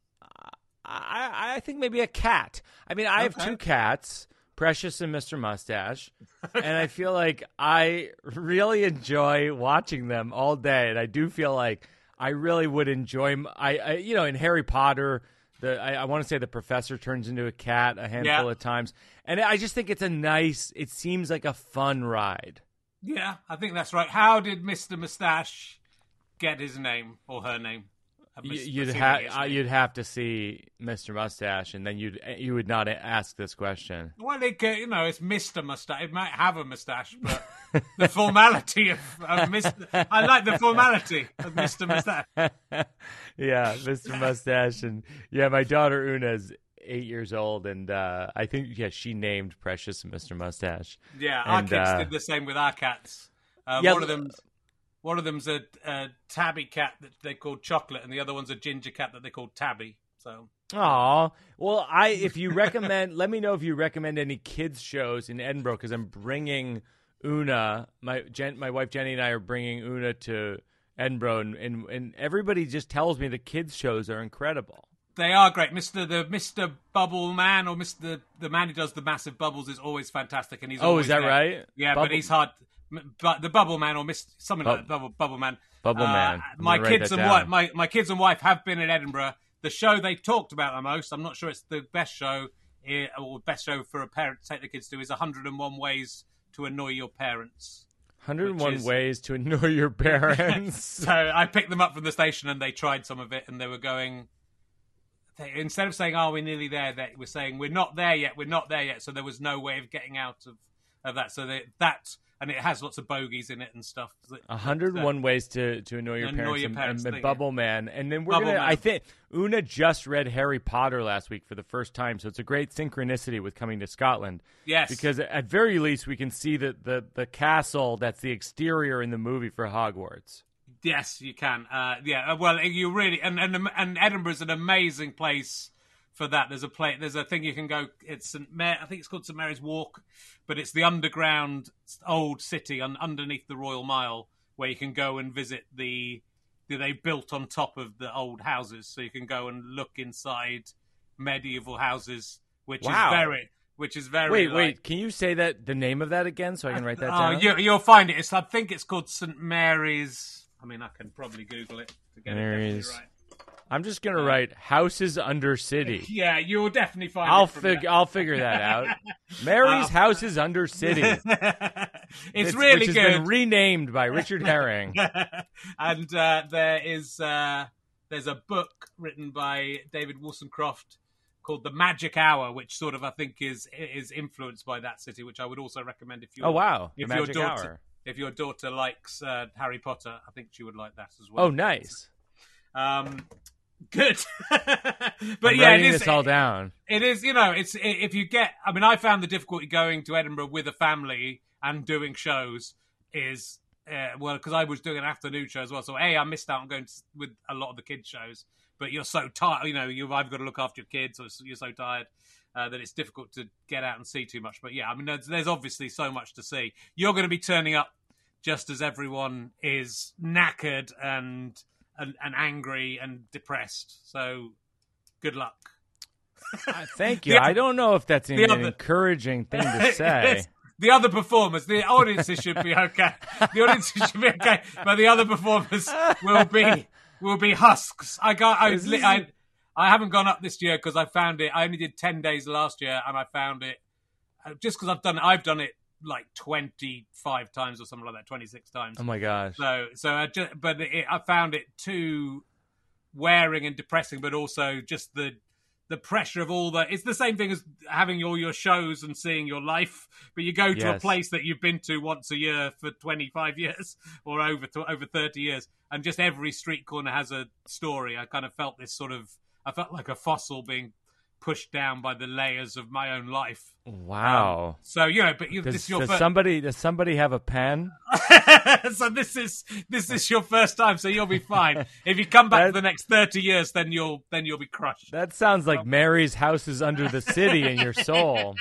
Speaker 4: I, I think maybe a cat. I mean, I have
Speaker 1: Okay.
Speaker 4: two cats, Precious and Mister Mustache, and I feel like I really enjoy watching them all day. And I do feel like I really would enjoy. m- I, I you know, in Harry Potter, the I, I want to say the professor turns into a cat a handful
Speaker 1: Yeah.
Speaker 4: of times, and I just think it's a nice. It seems like a fun ride.
Speaker 1: yeah, I think that's right. How did Mister Moustache get his name or her name? I'm
Speaker 4: Y-
Speaker 1: ass-
Speaker 4: You'd
Speaker 1: assuming
Speaker 4: have
Speaker 1: his
Speaker 4: uh,
Speaker 1: name.
Speaker 4: you'd have to see Mister Mustache, and then you'd you would not ask this question.
Speaker 1: Well, it, could- you know, it's Mister Mustache. It might have a mustache, but the formality of, of Mister I like the formality of Mister Mustache.
Speaker 4: Yeah, Mister Mustache, and yeah, my daughter Una is eight years old, and uh, I think yeah she named Precious Mister Mustache.
Speaker 1: Yeah, our
Speaker 4: And,
Speaker 1: kids
Speaker 4: uh,
Speaker 1: did the same with our cats. Uh,
Speaker 4: Yeah,
Speaker 1: one of
Speaker 4: l-
Speaker 1: them, one of them's a, a tabby cat that they called Chocolate, and the other one's a ginger cat that they called Tabby. So
Speaker 4: Aw, well, I if you recommend, let me know if you recommend any kids shows in Edinburgh because I'm bringing Una, my Jen, my wife Jenny and I are bringing Una to Edinburgh, and, and and everybody just tells me the kids shows are incredible.
Speaker 1: they are great. Mister the Mister Bubble Man or Mister the man who does the massive bubbles is always fantastic, and he's
Speaker 4: Oh,
Speaker 1: always
Speaker 4: is that
Speaker 1: there.
Speaker 4: right?
Speaker 1: Yeah,
Speaker 4: Bubble-
Speaker 1: but he's hard. M- But the Bubble Man or Mister something like that, Bubble Bubble Man.
Speaker 4: Bubble
Speaker 1: Uh,
Speaker 4: Man. I'm
Speaker 1: My
Speaker 4: gonna write
Speaker 1: kids
Speaker 4: that
Speaker 1: and
Speaker 4: down.
Speaker 1: wife, my my kids and wife have been in Edinburgh. The show they talked about the most. I'm not sure it's the best show eh, or best show for a parent to take the kids to is one hundred and one Ways to Annoy Your Parents.
Speaker 4: one hundred and one
Speaker 1: which is-
Speaker 4: ways to annoy your parents.
Speaker 1: So I picked them up from the station and they tried some of it and they were going. They, instead of saying, "Oh, we're nearly there," they were saying, "We're not there yet. We're not there yet." So there was no way of getting out of, of that. So they, that and it has lots of bogeys in it and stuff.
Speaker 4: one hundred and one ways to, to annoy your
Speaker 1: Annoy
Speaker 4: parents,
Speaker 1: your
Speaker 4: and,
Speaker 1: parents,
Speaker 4: and,
Speaker 1: thing,
Speaker 4: Bubble Man. And then we're
Speaker 1: Bubble
Speaker 4: gonna
Speaker 1: Man.
Speaker 4: I think Una just read Harry Potter last week for the first time, so it's a great synchronicity with coming to Scotland.
Speaker 1: Yes.
Speaker 4: Because at very least we can see the, the, the castle that's the exterior in the movie for Hogwarts.
Speaker 1: Yes, you can. Uh, yeah, well, you really and, and and Edinburgh's an amazing place for that. There's a play, there's a thing you can go. It's Saint Mary, I think it's called Saint Mary's Walk, but it's the underground old city un, underneath the Royal Mile, where you can go and visit the. They built on top of the old houses, so you can go and look inside medieval houses, which
Speaker 4: wow.
Speaker 1: is very, which is very.
Speaker 4: Wait,
Speaker 1: like,
Speaker 4: wait. Can you say that the name of that again, so I can write that
Speaker 1: uh,
Speaker 4: down?
Speaker 1: You, you'll find it. It's, I think it's called Saint Mary's. I mean, I can probably Google it to get
Speaker 4: Mary's.
Speaker 1: it definitely right.
Speaker 4: I'm just gonna write houses under city.
Speaker 1: Yeah, you'll definitely find.
Speaker 4: I'll
Speaker 1: it from
Speaker 4: fig-
Speaker 1: there.
Speaker 4: I'll figure that out. Mary's
Speaker 1: Uh,
Speaker 4: houses under city.
Speaker 1: it's,
Speaker 4: it's
Speaker 1: really
Speaker 4: which has
Speaker 1: good.
Speaker 4: been renamed by Richard Herring.
Speaker 1: and uh, there is uh, there's a book written by David Wollstonecraft called The Magic Hour, which sort of I think is is influenced by that city, which I would also recommend if you.
Speaker 4: Oh wow,
Speaker 1: if
Speaker 4: The
Speaker 1: your
Speaker 4: Magic
Speaker 1: daughter,
Speaker 4: Hour.
Speaker 1: If your daughter likes uh, Harry Potter, I think she would like that as well.
Speaker 4: Oh nice.
Speaker 1: Um, good. but
Speaker 4: I'm
Speaker 1: yeah,
Speaker 4: writing
Speaker 1: it is,
Speaker 4: this all down.
Speaker 1: It is, you know, it's if you get. I mean, I found the difficulty going to Edinburgh with a family and doing shows is uh, well because I was doing an afternoon show as well. So a, I missed out on going to, with a lot of the kids shows. But you're so tired, you know, you've either got to look after your kids or you're so tired uh, that it's difficult to get out and see too much. But yeah, I mean, there's, there's obviously so much to see. You're going to be turning up just as everyone is knackered and and, and angry and depressed. So good luck.
Speaker 4: Uh, thank you.
Speaker 1: The-
Speaker 4: I don't know if that's an,
Speaker 1: the
Speaker 4: an
Speaker 1: other-
Speaker 4: encouraging thing to say.
Speaker 1: The other performers, the audiences should be okay. The audiences should be okay, but the other performers will be will be husks. I got, I,
Speaker 4: Is this-
Speaker 1: I, I haven't gone up this year because I found it. I only did ten days last year, and I found it uh, just because I've done it. I've done it like twenty-five times or something like that, twenty-six times.
Speaker 4: Oh my gosh.
Speaker 1: So, so I just, but it, I found it too wearing and depressing, but also just the the pressure of all the. It's the same thing as having all your shows and seeing your life, but you go to
Speaker 4: Yes.
Speaker 1: a place that you've been to once a year for twenty-five years or over to, over thirty years, and just every street corner has a story. I kind of felt this sort of. I felt like a fossil being pushed down by the layers of my own life.
Speaker 4: Wow.
Speaker 1: Um, so you know, but you,
Speaker 4: does
Speaker 1: this is your
Speaker 4: does
Speaker 1: first.
Speaker 4: somebody does somebody have a pen?
Speaker 1: so this is this is your first time, so you'll be fine. If you come back
Speaker 4: That-
Speaker 1: for the next thirty years, then you'll then you'll be crushed.
Speaker 4: That sounds like Mary's houses under the city in your soul.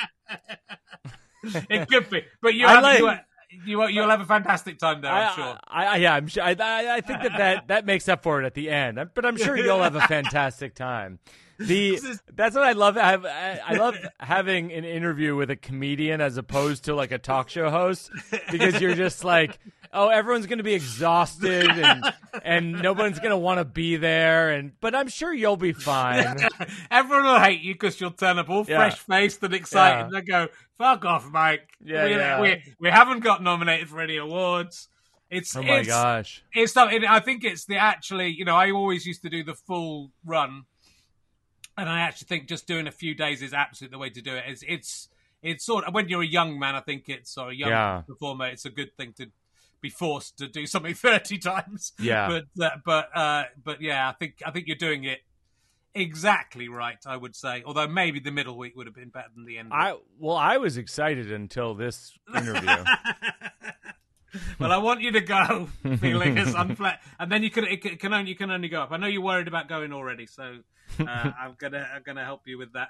Speaker 1: It could be, but you
Speaker 4: I
Speaker 1: have
Speaker 4: like-
Speaker 1: you, you you'll have a fantastic time there, I'm
Speaker 4: I,
Speaker 1: sure.
Speaker 4: I, I, yeah, I'm sure. I, I, I think that, that that makes up for it at the end. But I'm sure you'll have a fantastic time. The that's what I love. I, have, I, I love having an interview with a comedian as opposed to like a talk show host because you're just like, oh, everyone's going to be exhausted and and nobody's going to want to be there. And but I'm sure you'll be fine.
Speaker 1: Everyone will hate you because you'll turn up all
Speaker 4: Yeah.
Speaker 1: fresh-faced and excited.
Speaker 4: Yeah.
Speaker 1: And they go, "Fuck off, Mike.
Speaker 4: Yeah,
Speaker 1: we,
Speaker 4: yeah.
Speaker 1: we we haven't got nominated for any awards." It's
Speaker 4: Oh my
Speaker 1: it's,
Speaker 4: gosh.
Speaker 1: It's not. It, I think it's the actually. You know, I always used to do the full run. And I actually think just doing a few days is absolutely the way to do it. It's it's it's sort of when you're a young man, I think it's or a young
Speaker 4: Yeah.
Speaker 1: performer, it's a good thing to be forced to do something thirty times.
Speaker 4: Yeah.
Speaker 1: But uh, but uh, but yeah, I think I think you're doing it exactly right. I would say, although maybe the middle week would have been better than the end.
Speaker 4: I well, I was excited until this interview.
Speaker 1: Well, I want you to go feeling as unflat, and then you can it can only you can only go up. I know you're worried about going already, so uh, I'm gonna I'm gonna help you with that.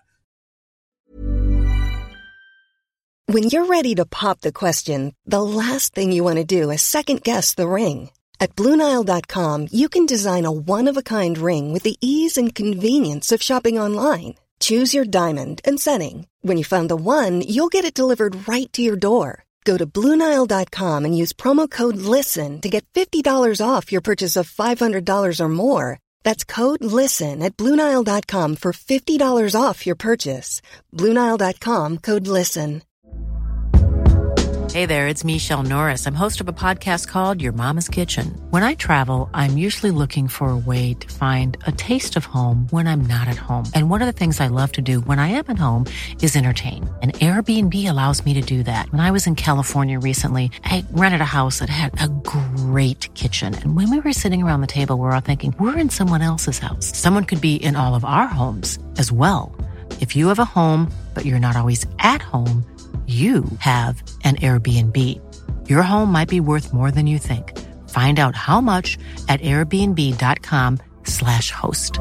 Speaker 5: When you're ready to pop the question, the last thing you want to do is second guess the ring. At Blue Nile dot com, you can design a one-of-a-kind ring with the ease and convenience of shopping online. Choose your diamond and setting. When you find the one, you'll get it delivered right to your door. Go to Blue Nile dot com and use promo code LISTEN to get fifty dollars off your purchase of five hundred dollars or more. That's code LISTEN at Blue Nile dot com for fifty dollars off your purchase. Blue Nile dot com, code LISTEN.
Speaker 2: Hey there, it's Michelle Norris. I'm host of a podcast called Your Mama's Kitchen. When I travel, I'm usually looking for a way to find a taste of home when I'm not at home. And one of the things I love to do when I am at home is entertain. And Airbnb allows me to do that. When I was in California recently, I rented a house that had a great kitchen. And when we were sitting around the table, we were all thinking, we're in someone else's house. Someone could be in all of our homes as well. If you have a home, but you're not always at home, you have an Airbnb. Your home might be worth more than you think. Find out how much at airbnb.com slash host.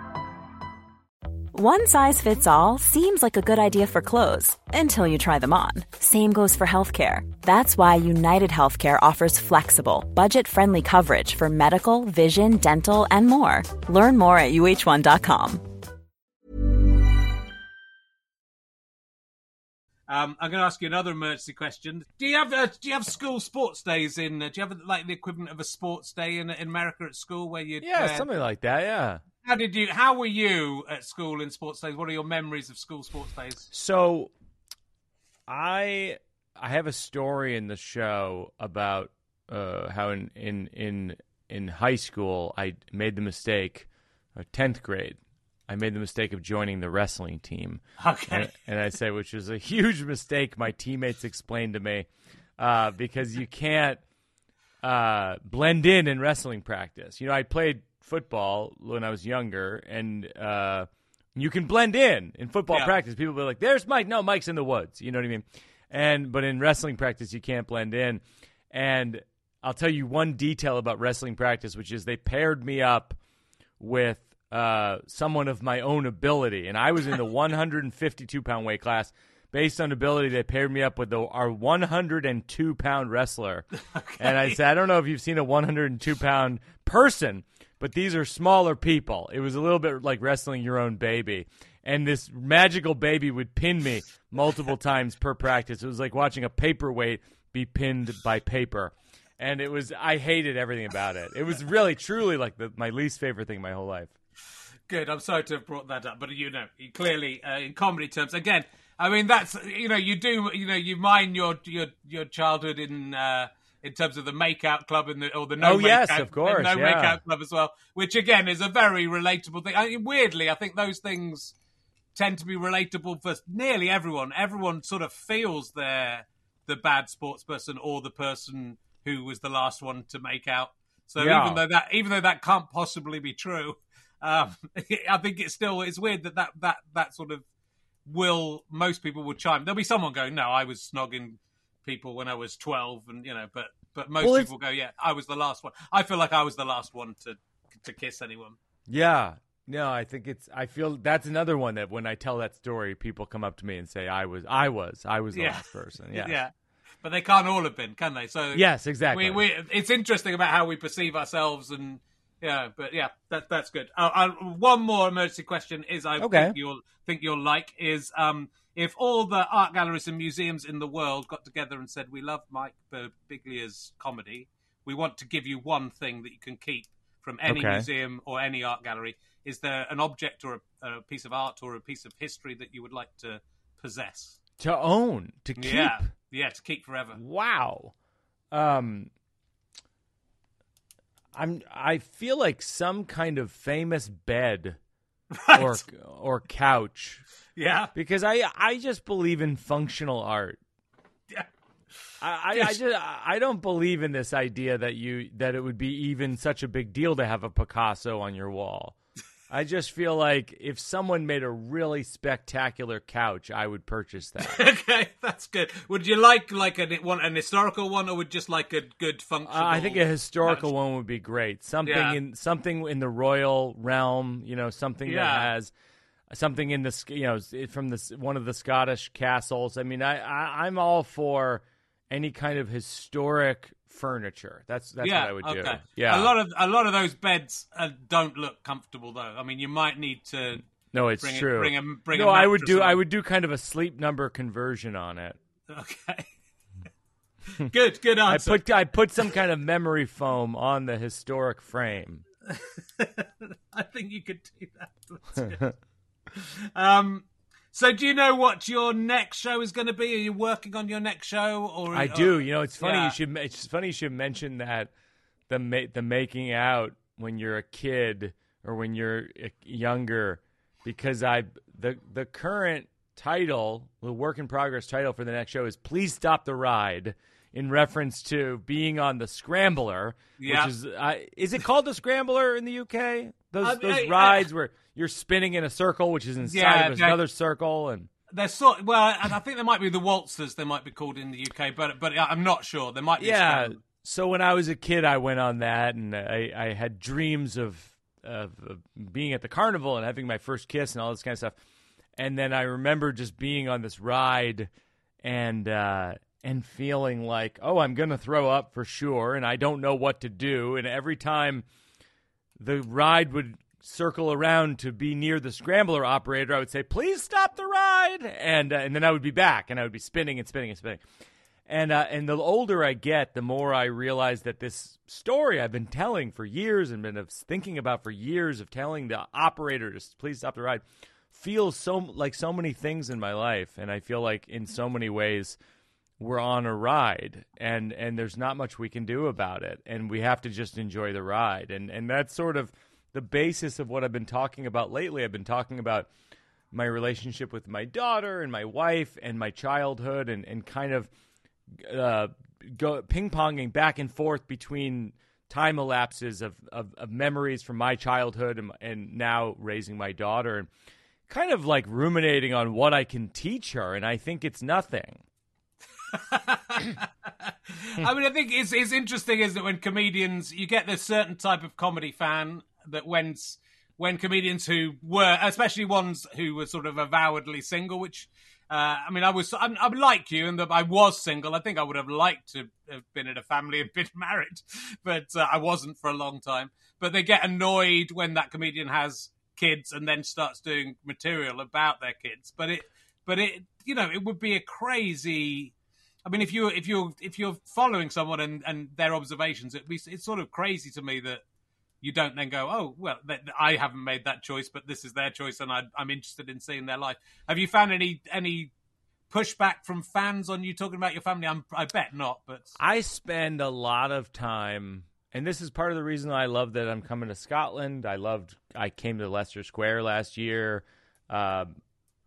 Speaker 3: One size fits all seems like a good idea for clothes until you try them on. Same goes for healthcare. That's why United Healthcare offers flexible, budget-friendly coverage for medical, vision, dental, and more. Learn more at U H one dot com.
Speaker 1: Um, I'm going to ask you another emergency question. Do you have uh, do you have school sports days in? Uh, do you have like the equivalent of a sports day in, in America at school where you?
Speaker 4: Yeah,
Speaker 1: uh,
Speaker 4: something like that. Yeah.
Speaker 1: How did you? How were you at school in sports days? What are your memories of school sports days?
Speaker 4: So, I I have a story in the show about uh, how in, in in in high school I made the mistake, uh, tenth grade. I made the mistake of joining the wrestling team.
Speaker 1: Okay.
Speaker 4: And, and I say, which was a huge mistake. My teammates explained to me uh, because you can't uh, blend in in wrestling practice. You know, I played football when I was younger, and uh, you can blend in in football
Speaker 1: Yeah.
Speaker 4: practice. People be like, "There's Mike." No, Mike's in the woods. You know what I mean? And but in wrestling practice, you can't blend in. And I'll tell you one detail about wrestling practice, which is they paired me up with uh, someone of my own ability, and I was in the one hundred fifty-two pound weight class. Based on ability, they paired me up with the, our one hundred two pound wrestler. Okay. And I said, I don't know if you've seen a one hundred two pound person, but these are smaller people. It was a little bit like wrestling your own baby. And this magical baby would pin me multiple times per practice. It was like watching a paperweight be pinned by paper. And it was, I hated everything about it. It was really, truly like the, my least favorite thing in my whole life.
Speaker 1: Good. I'm sorry to have brought that up, but you know, you clearly, uh, in comedy terms, again, I mean, that's, you know, you do, you know, you mine your your your childhood in uh, in terms of the makeout club and the or the no
Speaker 4: oh,
Speaker 1: makeout,
Speaker 4: yes, of course,
Speaker 1: no
Speaker 4: yeah.
Speaker 1: makeout club as well, which again is a very relatable thing. I mean, weirdly, I think those things tend to be relatable for nearly everyone. Everyone sort of feels they're the bad sports person or the person who was the last one to make out. So
Speaker 4: Yeah.
Speaker 1: even though that even though that can't possibly be true. Um, I think it's still it's weird that, that that that sort of will most people will chime. There'll be someone going, "No, I was snogging people when I was twelve," and you know, but but most
Speaker 4: Well,
Speaker 1: people go, "Yeah, I was the last one." I feel like I was the last one to to kiss anyone.
Speaker 4: Yeah. No, I think it's, I feel that's another one that when I tell that story, people come up to me and say, I was, I was, I was the
Speaker 1: Yeah.
Speaker 4: last person. Yeah.
Speaker 1: Yeah, but they can't all have been, can they? So
Speaker 4: Yes, exactly.
Speaker 1: we, we it's interesting about how we perceive ourselves and. Yeah, but yeah, that that's good. Uh, uh, one more emergency question is I
Speaker 4: Okay.
Speaker 1: think you'll think you'll like is um, if all the art galleries and museums in the world got together and said we love Mike Birbiglia's comedy, we want to give you one thing that you can keep from any
Speaker 4: Okay.
Speaker 1: museum or any art gallery. Is there an object or a, a piece of art or a piece of history that you would like to possess?
Speaker 4: To own, to keep.
Speaker 1: Yeah, yeah, to keep forever.
Speaker 4: Wow. Um, I'm. I feel like some kind of famous bed
Speaker 1: Right.
Speaker 4: or or couch
Speaker 1: Yeah.
Speaker 4: because I I just believe in functional art.
Speaker 1: Yeah.
Speaker 4: I, I, I just I don't believe in this idea that you that it would be even such a big deal to have a Picasso on your wall. I just feel like if someone made a really spectacular couch, I would purchase that.
Speaker 1: Okay, that's good. Would you like like an one an historical one, or would just like a good functional?
Speaker 4: Uh, I think a historical
Speaker 1: couch?
Speaker 4: one would be great. Something
Speaker 1: Yeah.
Speaker 4: in something in the royal realm, you know, something
Speaker 1: Yeah.
Speaker 4: that has something in the you know from the one of the Scottish castles. I mean, I, I I'm all for any kind of historic furniture. That's that's
Speaker 1: yeah,
Speaker 4: what I would
Speaker 1: okay.
Speaker 4: do. Yeah,
Speaker 1: a lot of a lot of those beds uh, don't look comfortable, though. I mean, you might need to.
Speaker 4: no, it's
Speaker 1: bring a-
Speaker 4: true.
Speaker 1: bring a- bring
Speaker 4: no,
Speaker 1: a
Speaker 4: I would
Speaker 1: mattress
Speaker 4: do I
Speaker 1: along.
Speaker 4: would do kind of a sleep number conversion on it.
Speaker 1: Okay. good, good
Speaker 4: I
Speaker 1: answer.
Speaker 4: put I put some kind of memory foam on the historic frame.
Speaker 1: I think you could do that. That's good. um. So, do you know what your next show is going to be? Are you working on your next show, or
Speaker 4: I do.
Speaker 1: or-
Speaker 4: You know, it's funny
Speaker 1: Yeah.
Speaker 4: you should. It's funny you should mention that the ma- the making out when you're a kid or when you're uh, younger, because I the the current title, the work in progress title for the next show is "Please Stop the Ride," in reference to being on the Scrambler,
Speaker 1: Yeah.
Speaker 4: which is uh, is it called the Scrambler in the U K? Those
Speaker 1: I-
Speaker 4: those
Speaker 1: I- I-
Speaker 4: rides where you're spinning in a circle, which is inside
Speaker 1: Yeah,
Speaker 4: of
Speaker 1: Jack-
Speaker 4: another circle, and
Speaker 1: They're sort well, and I think there might be the waltzers. They might be called in the U K, but but I'm not sure. There might be. a
Speaker 4: yeah,
Speaker 1: scramble.
Speaker 4: So when I was a kid, I went on that, and I, I had dreams of, of of being at the carnival and having my first kiss and all this kind of stuff. And then I remember just being on this ride and uh, and feeling like, oh, I'm going to throw up for sure, and I don't know what to do. And every time the ride would circle around to be near the scrambler operator, I would say, please stop the ride. And uh, and then I would be back, and I would be spinning and spinning and spinning. And uh, and the older I get, the more I realize that this story I've been telling for years and been thinking about for years of telling the operator to please stop the ride feels so like so many things in my life. And I feel like in so many ways we're on a ride, and, and there's not much we can do about it. And we have to just enjoy the ride. And, and that's sort of the basis of what I've been talking about lately. I've been talking about my relationship with my daughter and my wife and my childhood, and, and kind of Uh, go ping-ponging back and forth between time elapses of, of, of memories from my childhood and, and now raising my daughter, and kind of like ruminating on what I can teach her, and I think it's nothing.
Speaker 1: I mean, I think it's it's interesting, isn't it, when comedians, you get this certain type of comedy fan that when, when comedians who were, especially ones who were sort of avowedly single, which... Uh, I mean, I was, I'm, I'm like you in that I was single. I think I would have liked to have been in a family and been married, but uh, I wasn't for a long time. But they get annoyed when that comedian has kids and then starts doing material about their kids. But it, but it, you know, it would be a crazy. I mean, if you if you if you're following someone and, and their observations, it be, it's sort of crazy to me that you don't then go, oh, well, th- I haven't made that choice, but this is their choice, and I, I'm interested in seeing their life. Have you found any any pushback from fans on you talking about your family? I'm, I bet not. But
Speaker 4: I spend a lot of time, and this is part of the reason I love that I'm coming to Scotland. I loved, I came to Leicester Square last year. Um,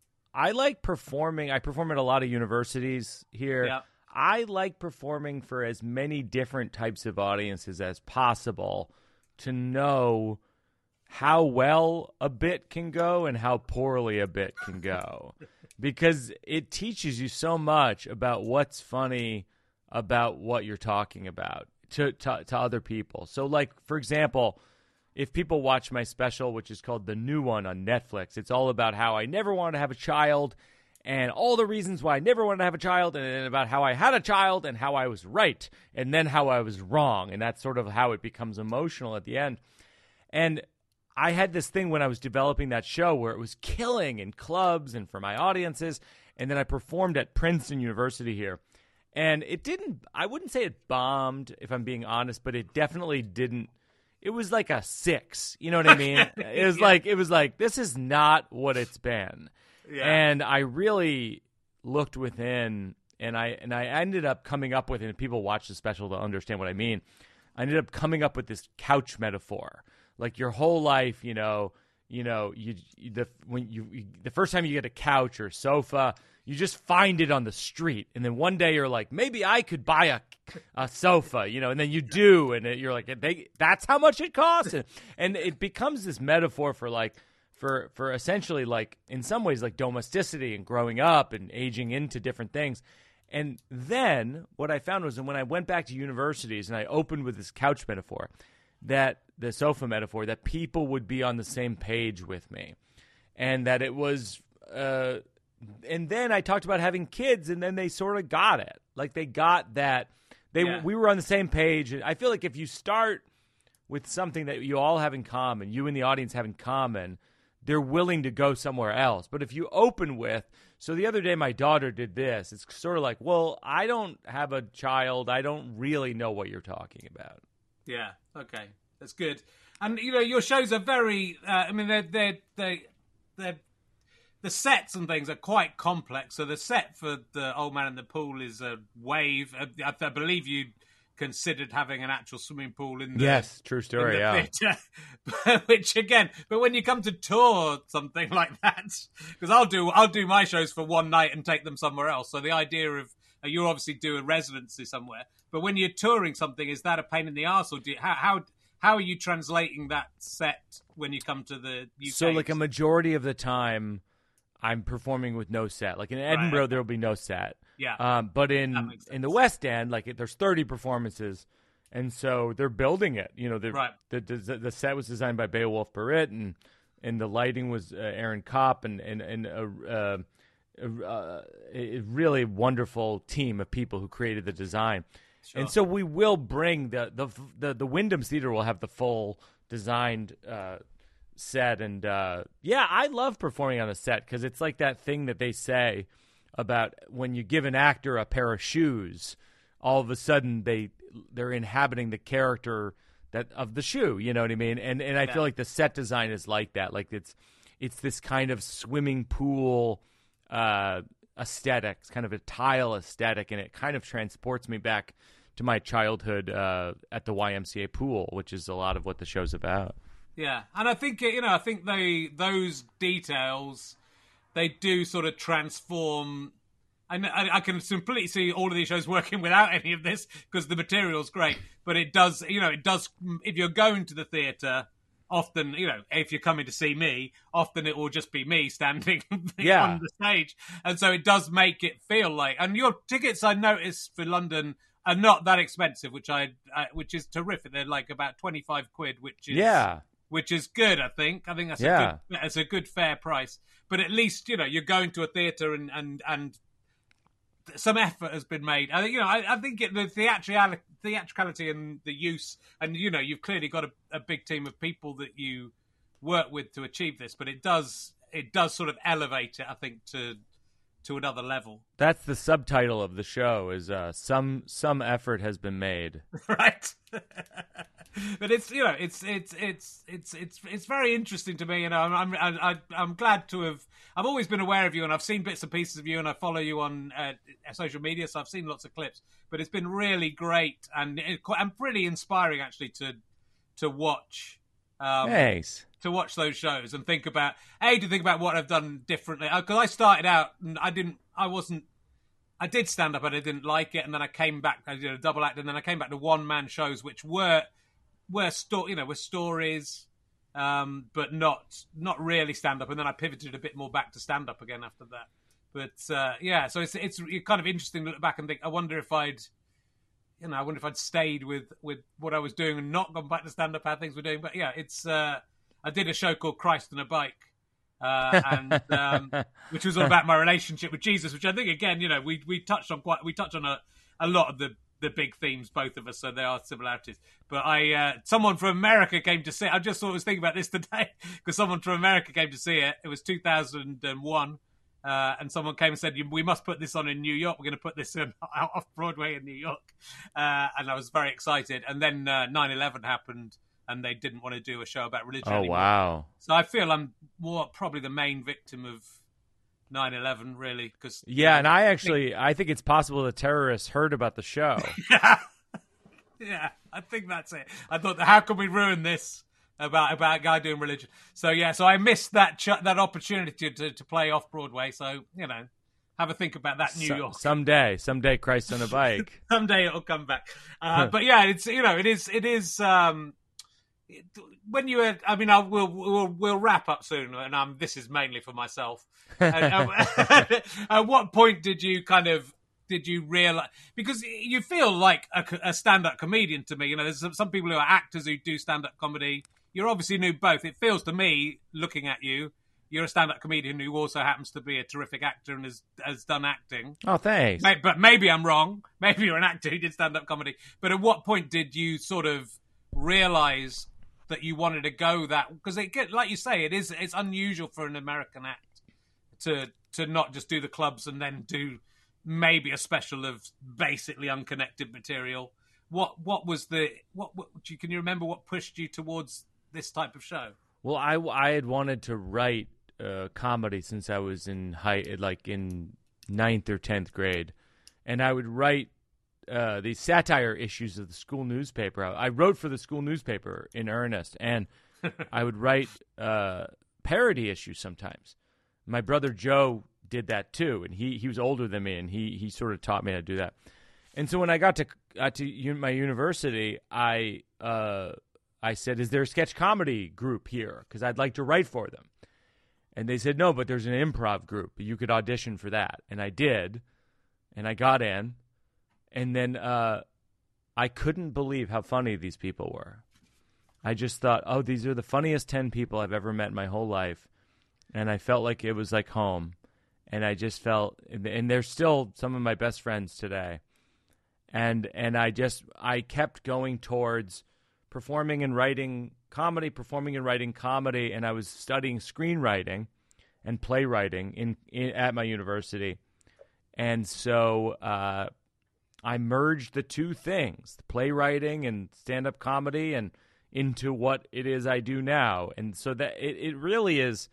Speaker 4: I like performing. I perform at a lot of universities here.
Speaker 1: Yeah.
Speaker 4: I like performing for as many different types of audiences as possible, to know how well a bit can go and how poorly a bit can go. Because it teaches you so much about what's funny about what you're talking about to, to, to other people. So, like, for example, if people watch my special, which is called The New One on Netflix, it's all about how I never wanted to have a child and all the reasons why I never wanted to have a child, and then about how I had a child and how I was right and then how I was wrong. And that's sort of how it becomes emotional at the end. And I had this thing when I was developing that show where it was killing in clubs and for my audiences. And then I performed at Princeton University here. And it didn't, I wouldn't say it bombed, if I'm being honest, but it definitely didn't. It was like a six. You know what I mean? It was yeah. like, it was like, this is not what it's been. Yeah. And I really looked within, and I and I ended up coming up with, and if people watch the special to understand what I mean, I ended up coming up with this couch metaphor. Like your whole life, you know, you know, you the when you, you the first time you get a couch or sofa, you just find it on the street, and then one day you're like, maybe I could buy a a sofa, you know, and then you do, and you're like, they, that's how much it costs, and, and it becomes this metaphor for like. For, for essentially, like, in some ways, like domesticity and growing up and aging into different things. And then what I found was that when I went back to universities and I opened with this couch metaphor, that the sofa metaphor, that people would be on the same page with me. And that it was uh, – and then I talked about having kids, and then they sort of got it. Like, they got that they yeah. we were on the same page. And I feel like if you start with something that you all have in common, you and the audience have in common – they're willing to go somewhere else. But if you open with, so the other day my daughter did this, it's sort of like, well, I don't have a child. I don't really know what you're talking about.
Speaker 1: Yeah, okay. That's good. And, you know, your shows are very, uh, I mean, they're, they're, they're, they're, the sets and things are quite complex. So the set for the Old Man in the Pool is a wave. I, I believe you considered having an actual swimming pool in the
Speaker 4: yes, true story, yeah.
Speaker 1: Theater. Which again, but when you come to tour something like that, because I'll do I'll do my shows for one night and take them somewhere else. So the idea of uh, you obviously do a residency somewhere, but when you're touring something, is that a pain in the arse, or do you, how how how are you translating that set when you come to the U K?
Speaker 4: So like a majority of the time, I'm performing with no set. Like in Edinburgh, right. There will be no set.
Speaker 1: Yeah,
Speaker 4: um, but in in the West End, like there's thirty performances And so they're building it. You know, the,
Speaker 1: right.
Speaker 4: the, the the set was designed by Beowulf Barrett, and and the lighting was uh, Aaron Kopp, and and and a, uh, a, a really wonderful team of people who created the design. Sure. And so we will bring the the the, the Wyndham's Theater will have the full designed uh, set, and uh, yeah, I love performing on a set because it's like that thing that they say about when you give an actor a pair of shoes, all of a sudden they they're inhabiting the character that of the shoe, you know what I mean? And and I yeah. feel like the set design is like that. Like it's it's this kind of swimming pool uh, aesthetic, it's kind of a tile aesthetic, and it kind of transports me back to my childhood uh, at the Y M C A pool, which is a lot of what the show's about.
Speaker 1: Yeah, and I think you know, I think they those details they do sort of transform. And I, I can completely see all of these shows working without any of this because the material's great. But it does, you know, it does. If you're going to the theatre, often, you know, if you're coming to see me, often it will just be me standing
Speaker 4: yeah.
Speaker 1: on the stage, and so it does make it feel like. And your tickets, I noticed for London, are not that expensive, which I, I which is terrific. They're like about twenty-five quid, which is
Speaker 4: yeah.
Speaker 1: which is good. I think. I think that's
Speaker 4: yeah.
Speaker 1: a good, that's a good fair price. But at least you know you're going to a theatre and and and. Some effort has been made. I think you know. I, I think it, the theatricality, theatricality and the use, and you know, you've clearly got a, a big team of people that you work with to achieve this. But it does, it does sort of elevate it. I think to to another level.
Speaker 4: That's the subtitle of the show. Is uh, some some effort has been made.
Speaker 1: Right. But it's you know it's it's it's it's it's it's very interesting to me. You know, I'm I'm I, I'm glad to have. I've always been aware of you, and I've seen bits and pieces of you, and I follow you on uh, social media, so I've seen lots of clips. But it's been really great and and pretty inspiring actually to to watch. Um,
Speaker 4: Thanks.
Speaker 1: To watch those shows and think about a to think about what I've done differently because I started out and I didn't I wasn't. I did stand up, but I didn't like it, and then I came back. I did a double act, and then I came back to one man shows, which were were sto- you know were stories, um, but not not really stand up. And then I pivoted a bit more back to stand up again after that. But uh, yeah, so it's it's kind of interesting to look back and think. I wonder if I'd, you know, I wonder if I'd stayed with, with what I was doing and not gone back to stand up. How things were doing, but yeah, it's. Uh, I did a show called Christ on a Bike. Uh, and um, which was all about my relationship with Jesus, which I think again, you know, we we touched on quite we touched on a, a lot of the, the big themes, both of us, so there are similarities. But I, uh, someone from America came to see it. I just sort of was thinking about this today because someone from America came to see it. It was two thousand one, uh, and someone came and said, "We must put this on in New York. We're going to put this in, off Broadway in New York," uh, and I was very excited. And then uh, nine eleven happened. And they didn't want to do a show about religion
Speaker 4: Oh,
Speaker 1: anymore.
Speaker 4: wow.
Speaker 1: So I feel I'm more probably the main victim of nine eleven, really. Cause,
Speaker 4: yeah,
Speaker 1: you know,
Speaker 4: and I actually, I think, I think it's possible the terrorists heard about the show.
Speaker 1: yeah. yeah, I think that's it. I thought, how can we ruin this about, about a guy doing religion? So, yeah, so I missed that ch- that opportunity to, to play off-Broadway. So, you know, have a think about that, New
Speaker 4: so,
Speaker 1: York.
Speaker 4: Someday, someday, Christ on a Bike.
Speaker 1: Someday it'll come back. Uh, but, yeah, it's, you know, it is, it is, um, when you were, I mean, I'll, we'll we'll we'll wrap up soon, and um, this is mainly for myself. And, um, at what point did you kind of did you realize? Because you feel like a, a stand-up comedian to me. You know, there's some, some people who are actors who do stand-up comedy. You're obviously knew both. It feels to me, looking at you, you're a stand-up comedian who also happens to be a terrific actor and has has done acting.
Speaker 4: Oh, thanks.
Speaker 1: But maybe I'm wrong. Maybe you're an actor who did stand-up comedy. But at what point did you sort of realize that you wanted to go that, because it get like you say, it is it's unusual for an American act to to not just do the clubs and then do maybe a special of basically unconnected material. What what was the what, what can you remember what pushed you towards this type of show?
Speaker 4: Well, I, I had wanted to write uh, comedy since I was in high like in ninth or tenth grade, and I would write Uh, the satire issues of the school newspaper. I wrote for the school newspaper in earnest, and I would write uh, parody issues sometimes. My brother Joe did that too, and he, he was older than me, and he, he sort of taught me how to do that. And so when I got to got to un- my university, I uh, I said, "Is there a sketch comedy group here? Because I'd like to write for them." And they said, "No, but there's an improv group. You could audition for that." And I did, and I got in. And then uh, I couldn't believe how funny these people were. I just thought, oh, these are the funniest ten people I've ever met in my whole life. And I felt like it was like home. And I just felt, and they're still some of my best friends today. And and I just, I kept going towards performing and writing comedy, performing and writing comedy. And I was studying screenwriting and playwriting in, in at my university. And so uh, I merged the two things, playwriting and stand-up comedy, and into what it is I do now. And so that it, it really is,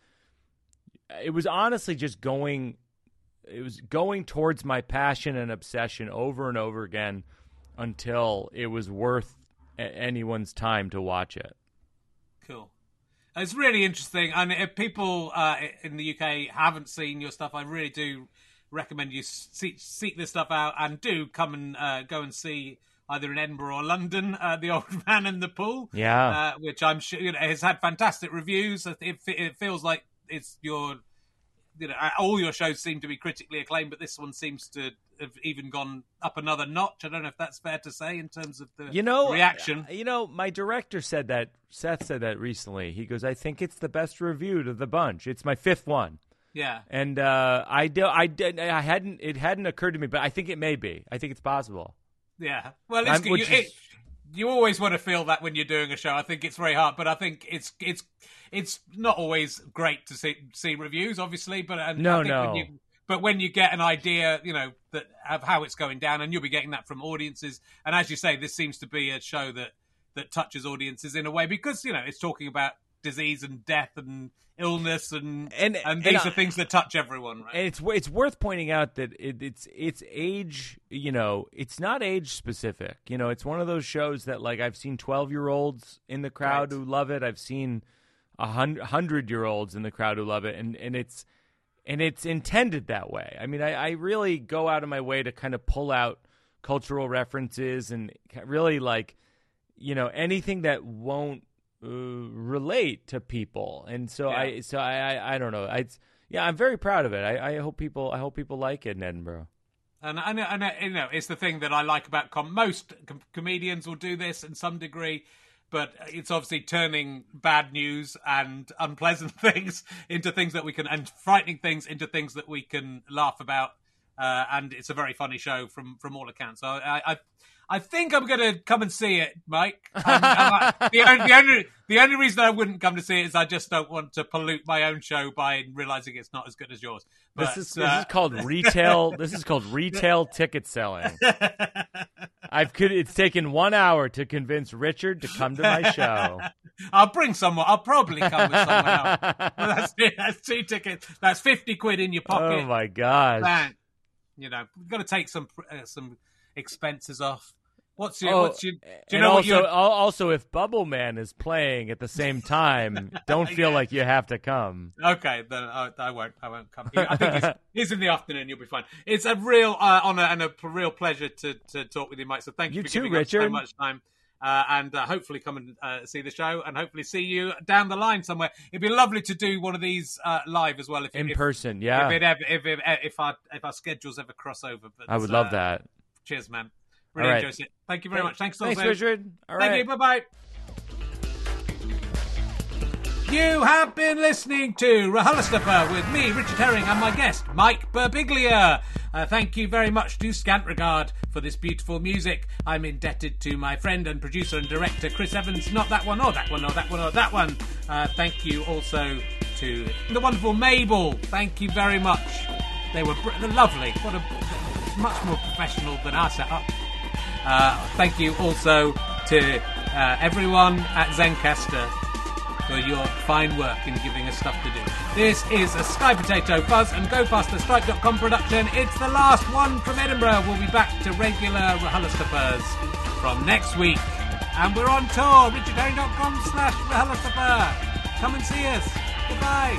Speaker 4: it was honestly just going, it was going towards my passion and obsession over and over again until it was worth a- anyone's time to watch it.
Speaker 1: Cool. It's really interesting. And if people uh, in the U K haven't seen your stuff, I really do recommend you seek, seek this stuff out, and do come and uh, go and see either in Edinburgh or London, uh, The Old Man in the Pool.
Speaker 4: Yeah.
Speaker 1: Uh, which I'm sure, you know, has had fantastic reviews. It, it feels like it's your, you know, all your shows seem to be critically acclaimed, but this one seems to have even gone up another notch. I don't know if that's fair to say in terms of the
Speaker 4: you know,
Speaker 1: reaction.
Speaker 4: You know, my director said that, Seth said that recently. He goes, I think it's the best reviewed of the bunch. It's my fifth one.
Speaker 1: Yeah.
Speaker 4: And uh, I, do, I, did, I hadn't, it hadn't occurred to me, but I think it may be. I think it's possible.
Speaker 1: Yeah. Well, it's, you,
Speaker 4: is...
Speaker 1: it, you always want to feel that when you're doing a show. I think it's very hard, but I think it's it's it's not always great to see see reviews, obviously. But and
Speaker 4: no,
Speaker 1: I think
Speaker 4: no.
Speaker 1: When you, but when you get an idea, you know, that of how it's going down, and you'll be getting that from audiences. And as you say, this seems to be a show that that touches audiences in a way, because you know it's talking about disease and death and illness, and
Speaker 4: and,
Speaker 1: and these
Speaker 4: and,
Speaker 1: are things that touch everyone, right?
Speaker 4: And it's it's worth pointing out that it, it's it's age, you know, it's not age specific. You know, it's one of those shows that, like, I've seen twelve year olds in the crowd right. who love it. I've seen a hundred year olds in the crowd who love it, and and it's and it's intended that way. I mean, I, I really go out of my way to kind of pull out cultural references and really, like, you know, anything that won't Uh, relate to people, and so yeah. I, so I, I, I don't know. I, yeah, I'm very proud of it. I, I hope people, I hope people like it in Edinburgh.
Speaker 1: And and, and you know, it's the thing that I like about com- most com- comedians will do this in some degree, but it's obviously turning bad news and unpleasant things into things that we can, and frightening things into things that we can laugh about. Uh, and it's a very funny show from from all accounts. So I. I I think I'm going to come and see it, Mike. Um, I, the, only, the, only, the only reason I wouldn't come to see it is I just don't want to pollute my own show by realizing it's not as good as yours. But,
Speaker 4: this is
Speaker 1: uh,
Speaker 4: this is called retail. This is called retail ticket selling. I've could. It's taken one hour to convince Richard to come to my show.
Speaker 1: I'll bring someone. I'll probably come with someone else. Well, that's, that's two tickets. That's fifty quid in your pocket.
Speaker 4: Oh my gosh!
Speaker 1: Man, you know, we've got to take some uh, some expenses off. What's your?
Speaker 4: Oh,
Speaker 1: what's your? Do you
Speaker 4: and
Speaker 1: know
Speaker 4: also,
Speaker 1: what
Speaker 4: also, if Bubble Man is playing at the same time, don't feel
Speaker 1: yeah.
Speaker 4: like you have to come.
Speaker 1: Okay, then I, I won't. I won't come. I think he's, he's in the afternoon. You'll be fine. It's a real uh, honor and a real pleasure to, to talk with you, Mike. So thank you,
Speaker 4: you
Speaker 1: for
Speaker 4: too,
Speaker 1: giving
Speaker 4: Richard.
Speaker 1: us so much time. Uh, and uh, hopefully come and uh, see the show, and hopefully see you down the line somewhere. It'd be lovely to do one of these uh, live as well, if
Speaker 4: in
Speaker 1: if,
Speaker 4: person. Yeah,
Speaker 1: if it ever, if it, if our if our schedules ever cross over. But
Speaker 4: I would
Speaker 1: uh,
Speaker 4: love that.
Speaker 1: Cheers, man. Really
Speaker 4: right.
Speaker 1: enjoyed it. Thank you very much. Thanks,
Speaker 4: Thanks,
Speaker 1: also.
Speaker 4: Richard. All
Speaker 1: Thank
Speaker 4: right.
Speaker 1: you. Bye bye. You have been listening to RHLSTP with me, Richard Herring, and my guest, Mike Birbiglia. Uh, thank you very much to Scant Regard for this beautiful music. I'm indebted to my friend and producer and director, Chris Evans. Not that one, or that one, or that one, or that one. Uh, thank you also to the wonderful Mabel. Thank you very much. They were br- lovely. What a much more professional than our setup. Uh, thank you also to uh, everyone at Zencastr for your fine work in giving us stuff to do. This is a Sky Potato Fuzz and Go Faster Stripe dot com production. It's the last one from Edinburgh. We'll be back to regular RHLSTPers from next week. And we're on tour. richard herring dot com slash RHLSTP. Come and see us. Goodbye.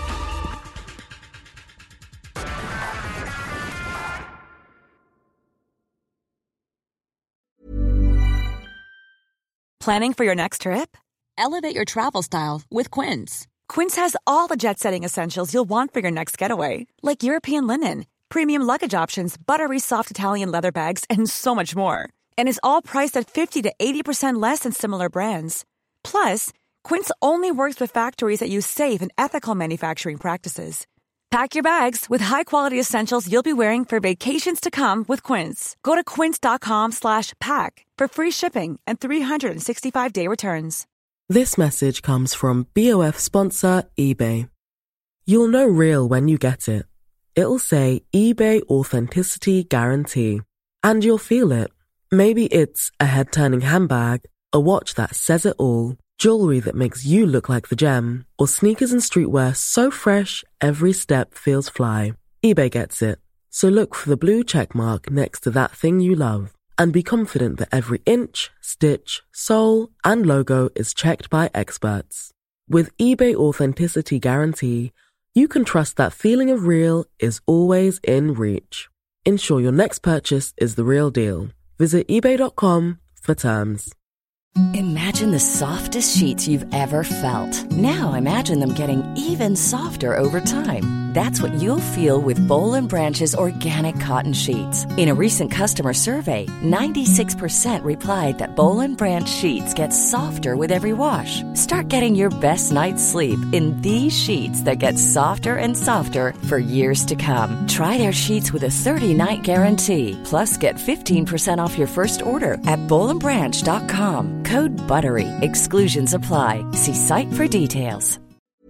Speaker 3: Planning for your next trip?
Speaker 6: Elevate your travel style with Quince.
Speaker 3: Quince has all the jet-setting essentials you'll want for your next getaway, like European linen, premium luggage options, buttery soft Italian leather bags, and so much more. And is all priced at fifty to eighty percent less than similar brands. Plus, Quince only works with factories that use safe and ethical manufacturing practices. Pack your bags with high-quality essentials you'll be wearing for vacations to come with Quince. Go to quince.com slash pack for free shipping and three sixty-five day returns.
Speaker 7: This message comes from B O F sponsor eBay. You'll know real when you get it. It'll say eBay Authenticity Guarantee. And you'll feel it. Maybe it's a head-turning handbag, a watch that says it all, jewelry that makes you look like the gem, or sneakers and streetwear so fresh every step feels fly. eBay gets it. So look for the blue check mark next to that thing you love and be confident that every inch, stitch, sole, and logo is checked by experts. With eBay Authenticity Guarantee, you can trust that feeling of real is always in reach. Ensure your next purchase is the real deal. Visit ebay dot com for terms.
Speaker 8: Imagine the softest sheets you've ever felt. Now imagine them getting even softer over time. That's what you'll feel with Boll and Branch's organic cotton sheets. In a recent customer survey, ninety-six percent replied that Boll and Branch sheets get softer with every wash. Start getting your best night's sleep in these sheets that get softer and softer for years to come. Try their sheets with a thirty-night guarantee. Plus, get fifteen percent off your first order at boll and branch dot com. Code BUTTERY. Exclusions apply. See site for details.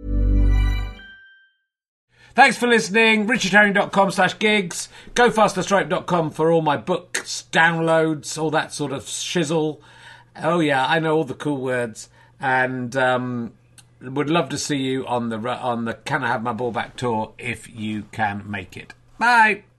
Speaker 1: Thanks for listening. richard herring dot com slash gigs. go faster stripe dot com for all my books, downloads, all that sort of shizzle. Oh, yeah, I know all the cool words. And um, would love to see you on the on the Can I Have My Ball Back tour if you can make it. Bye.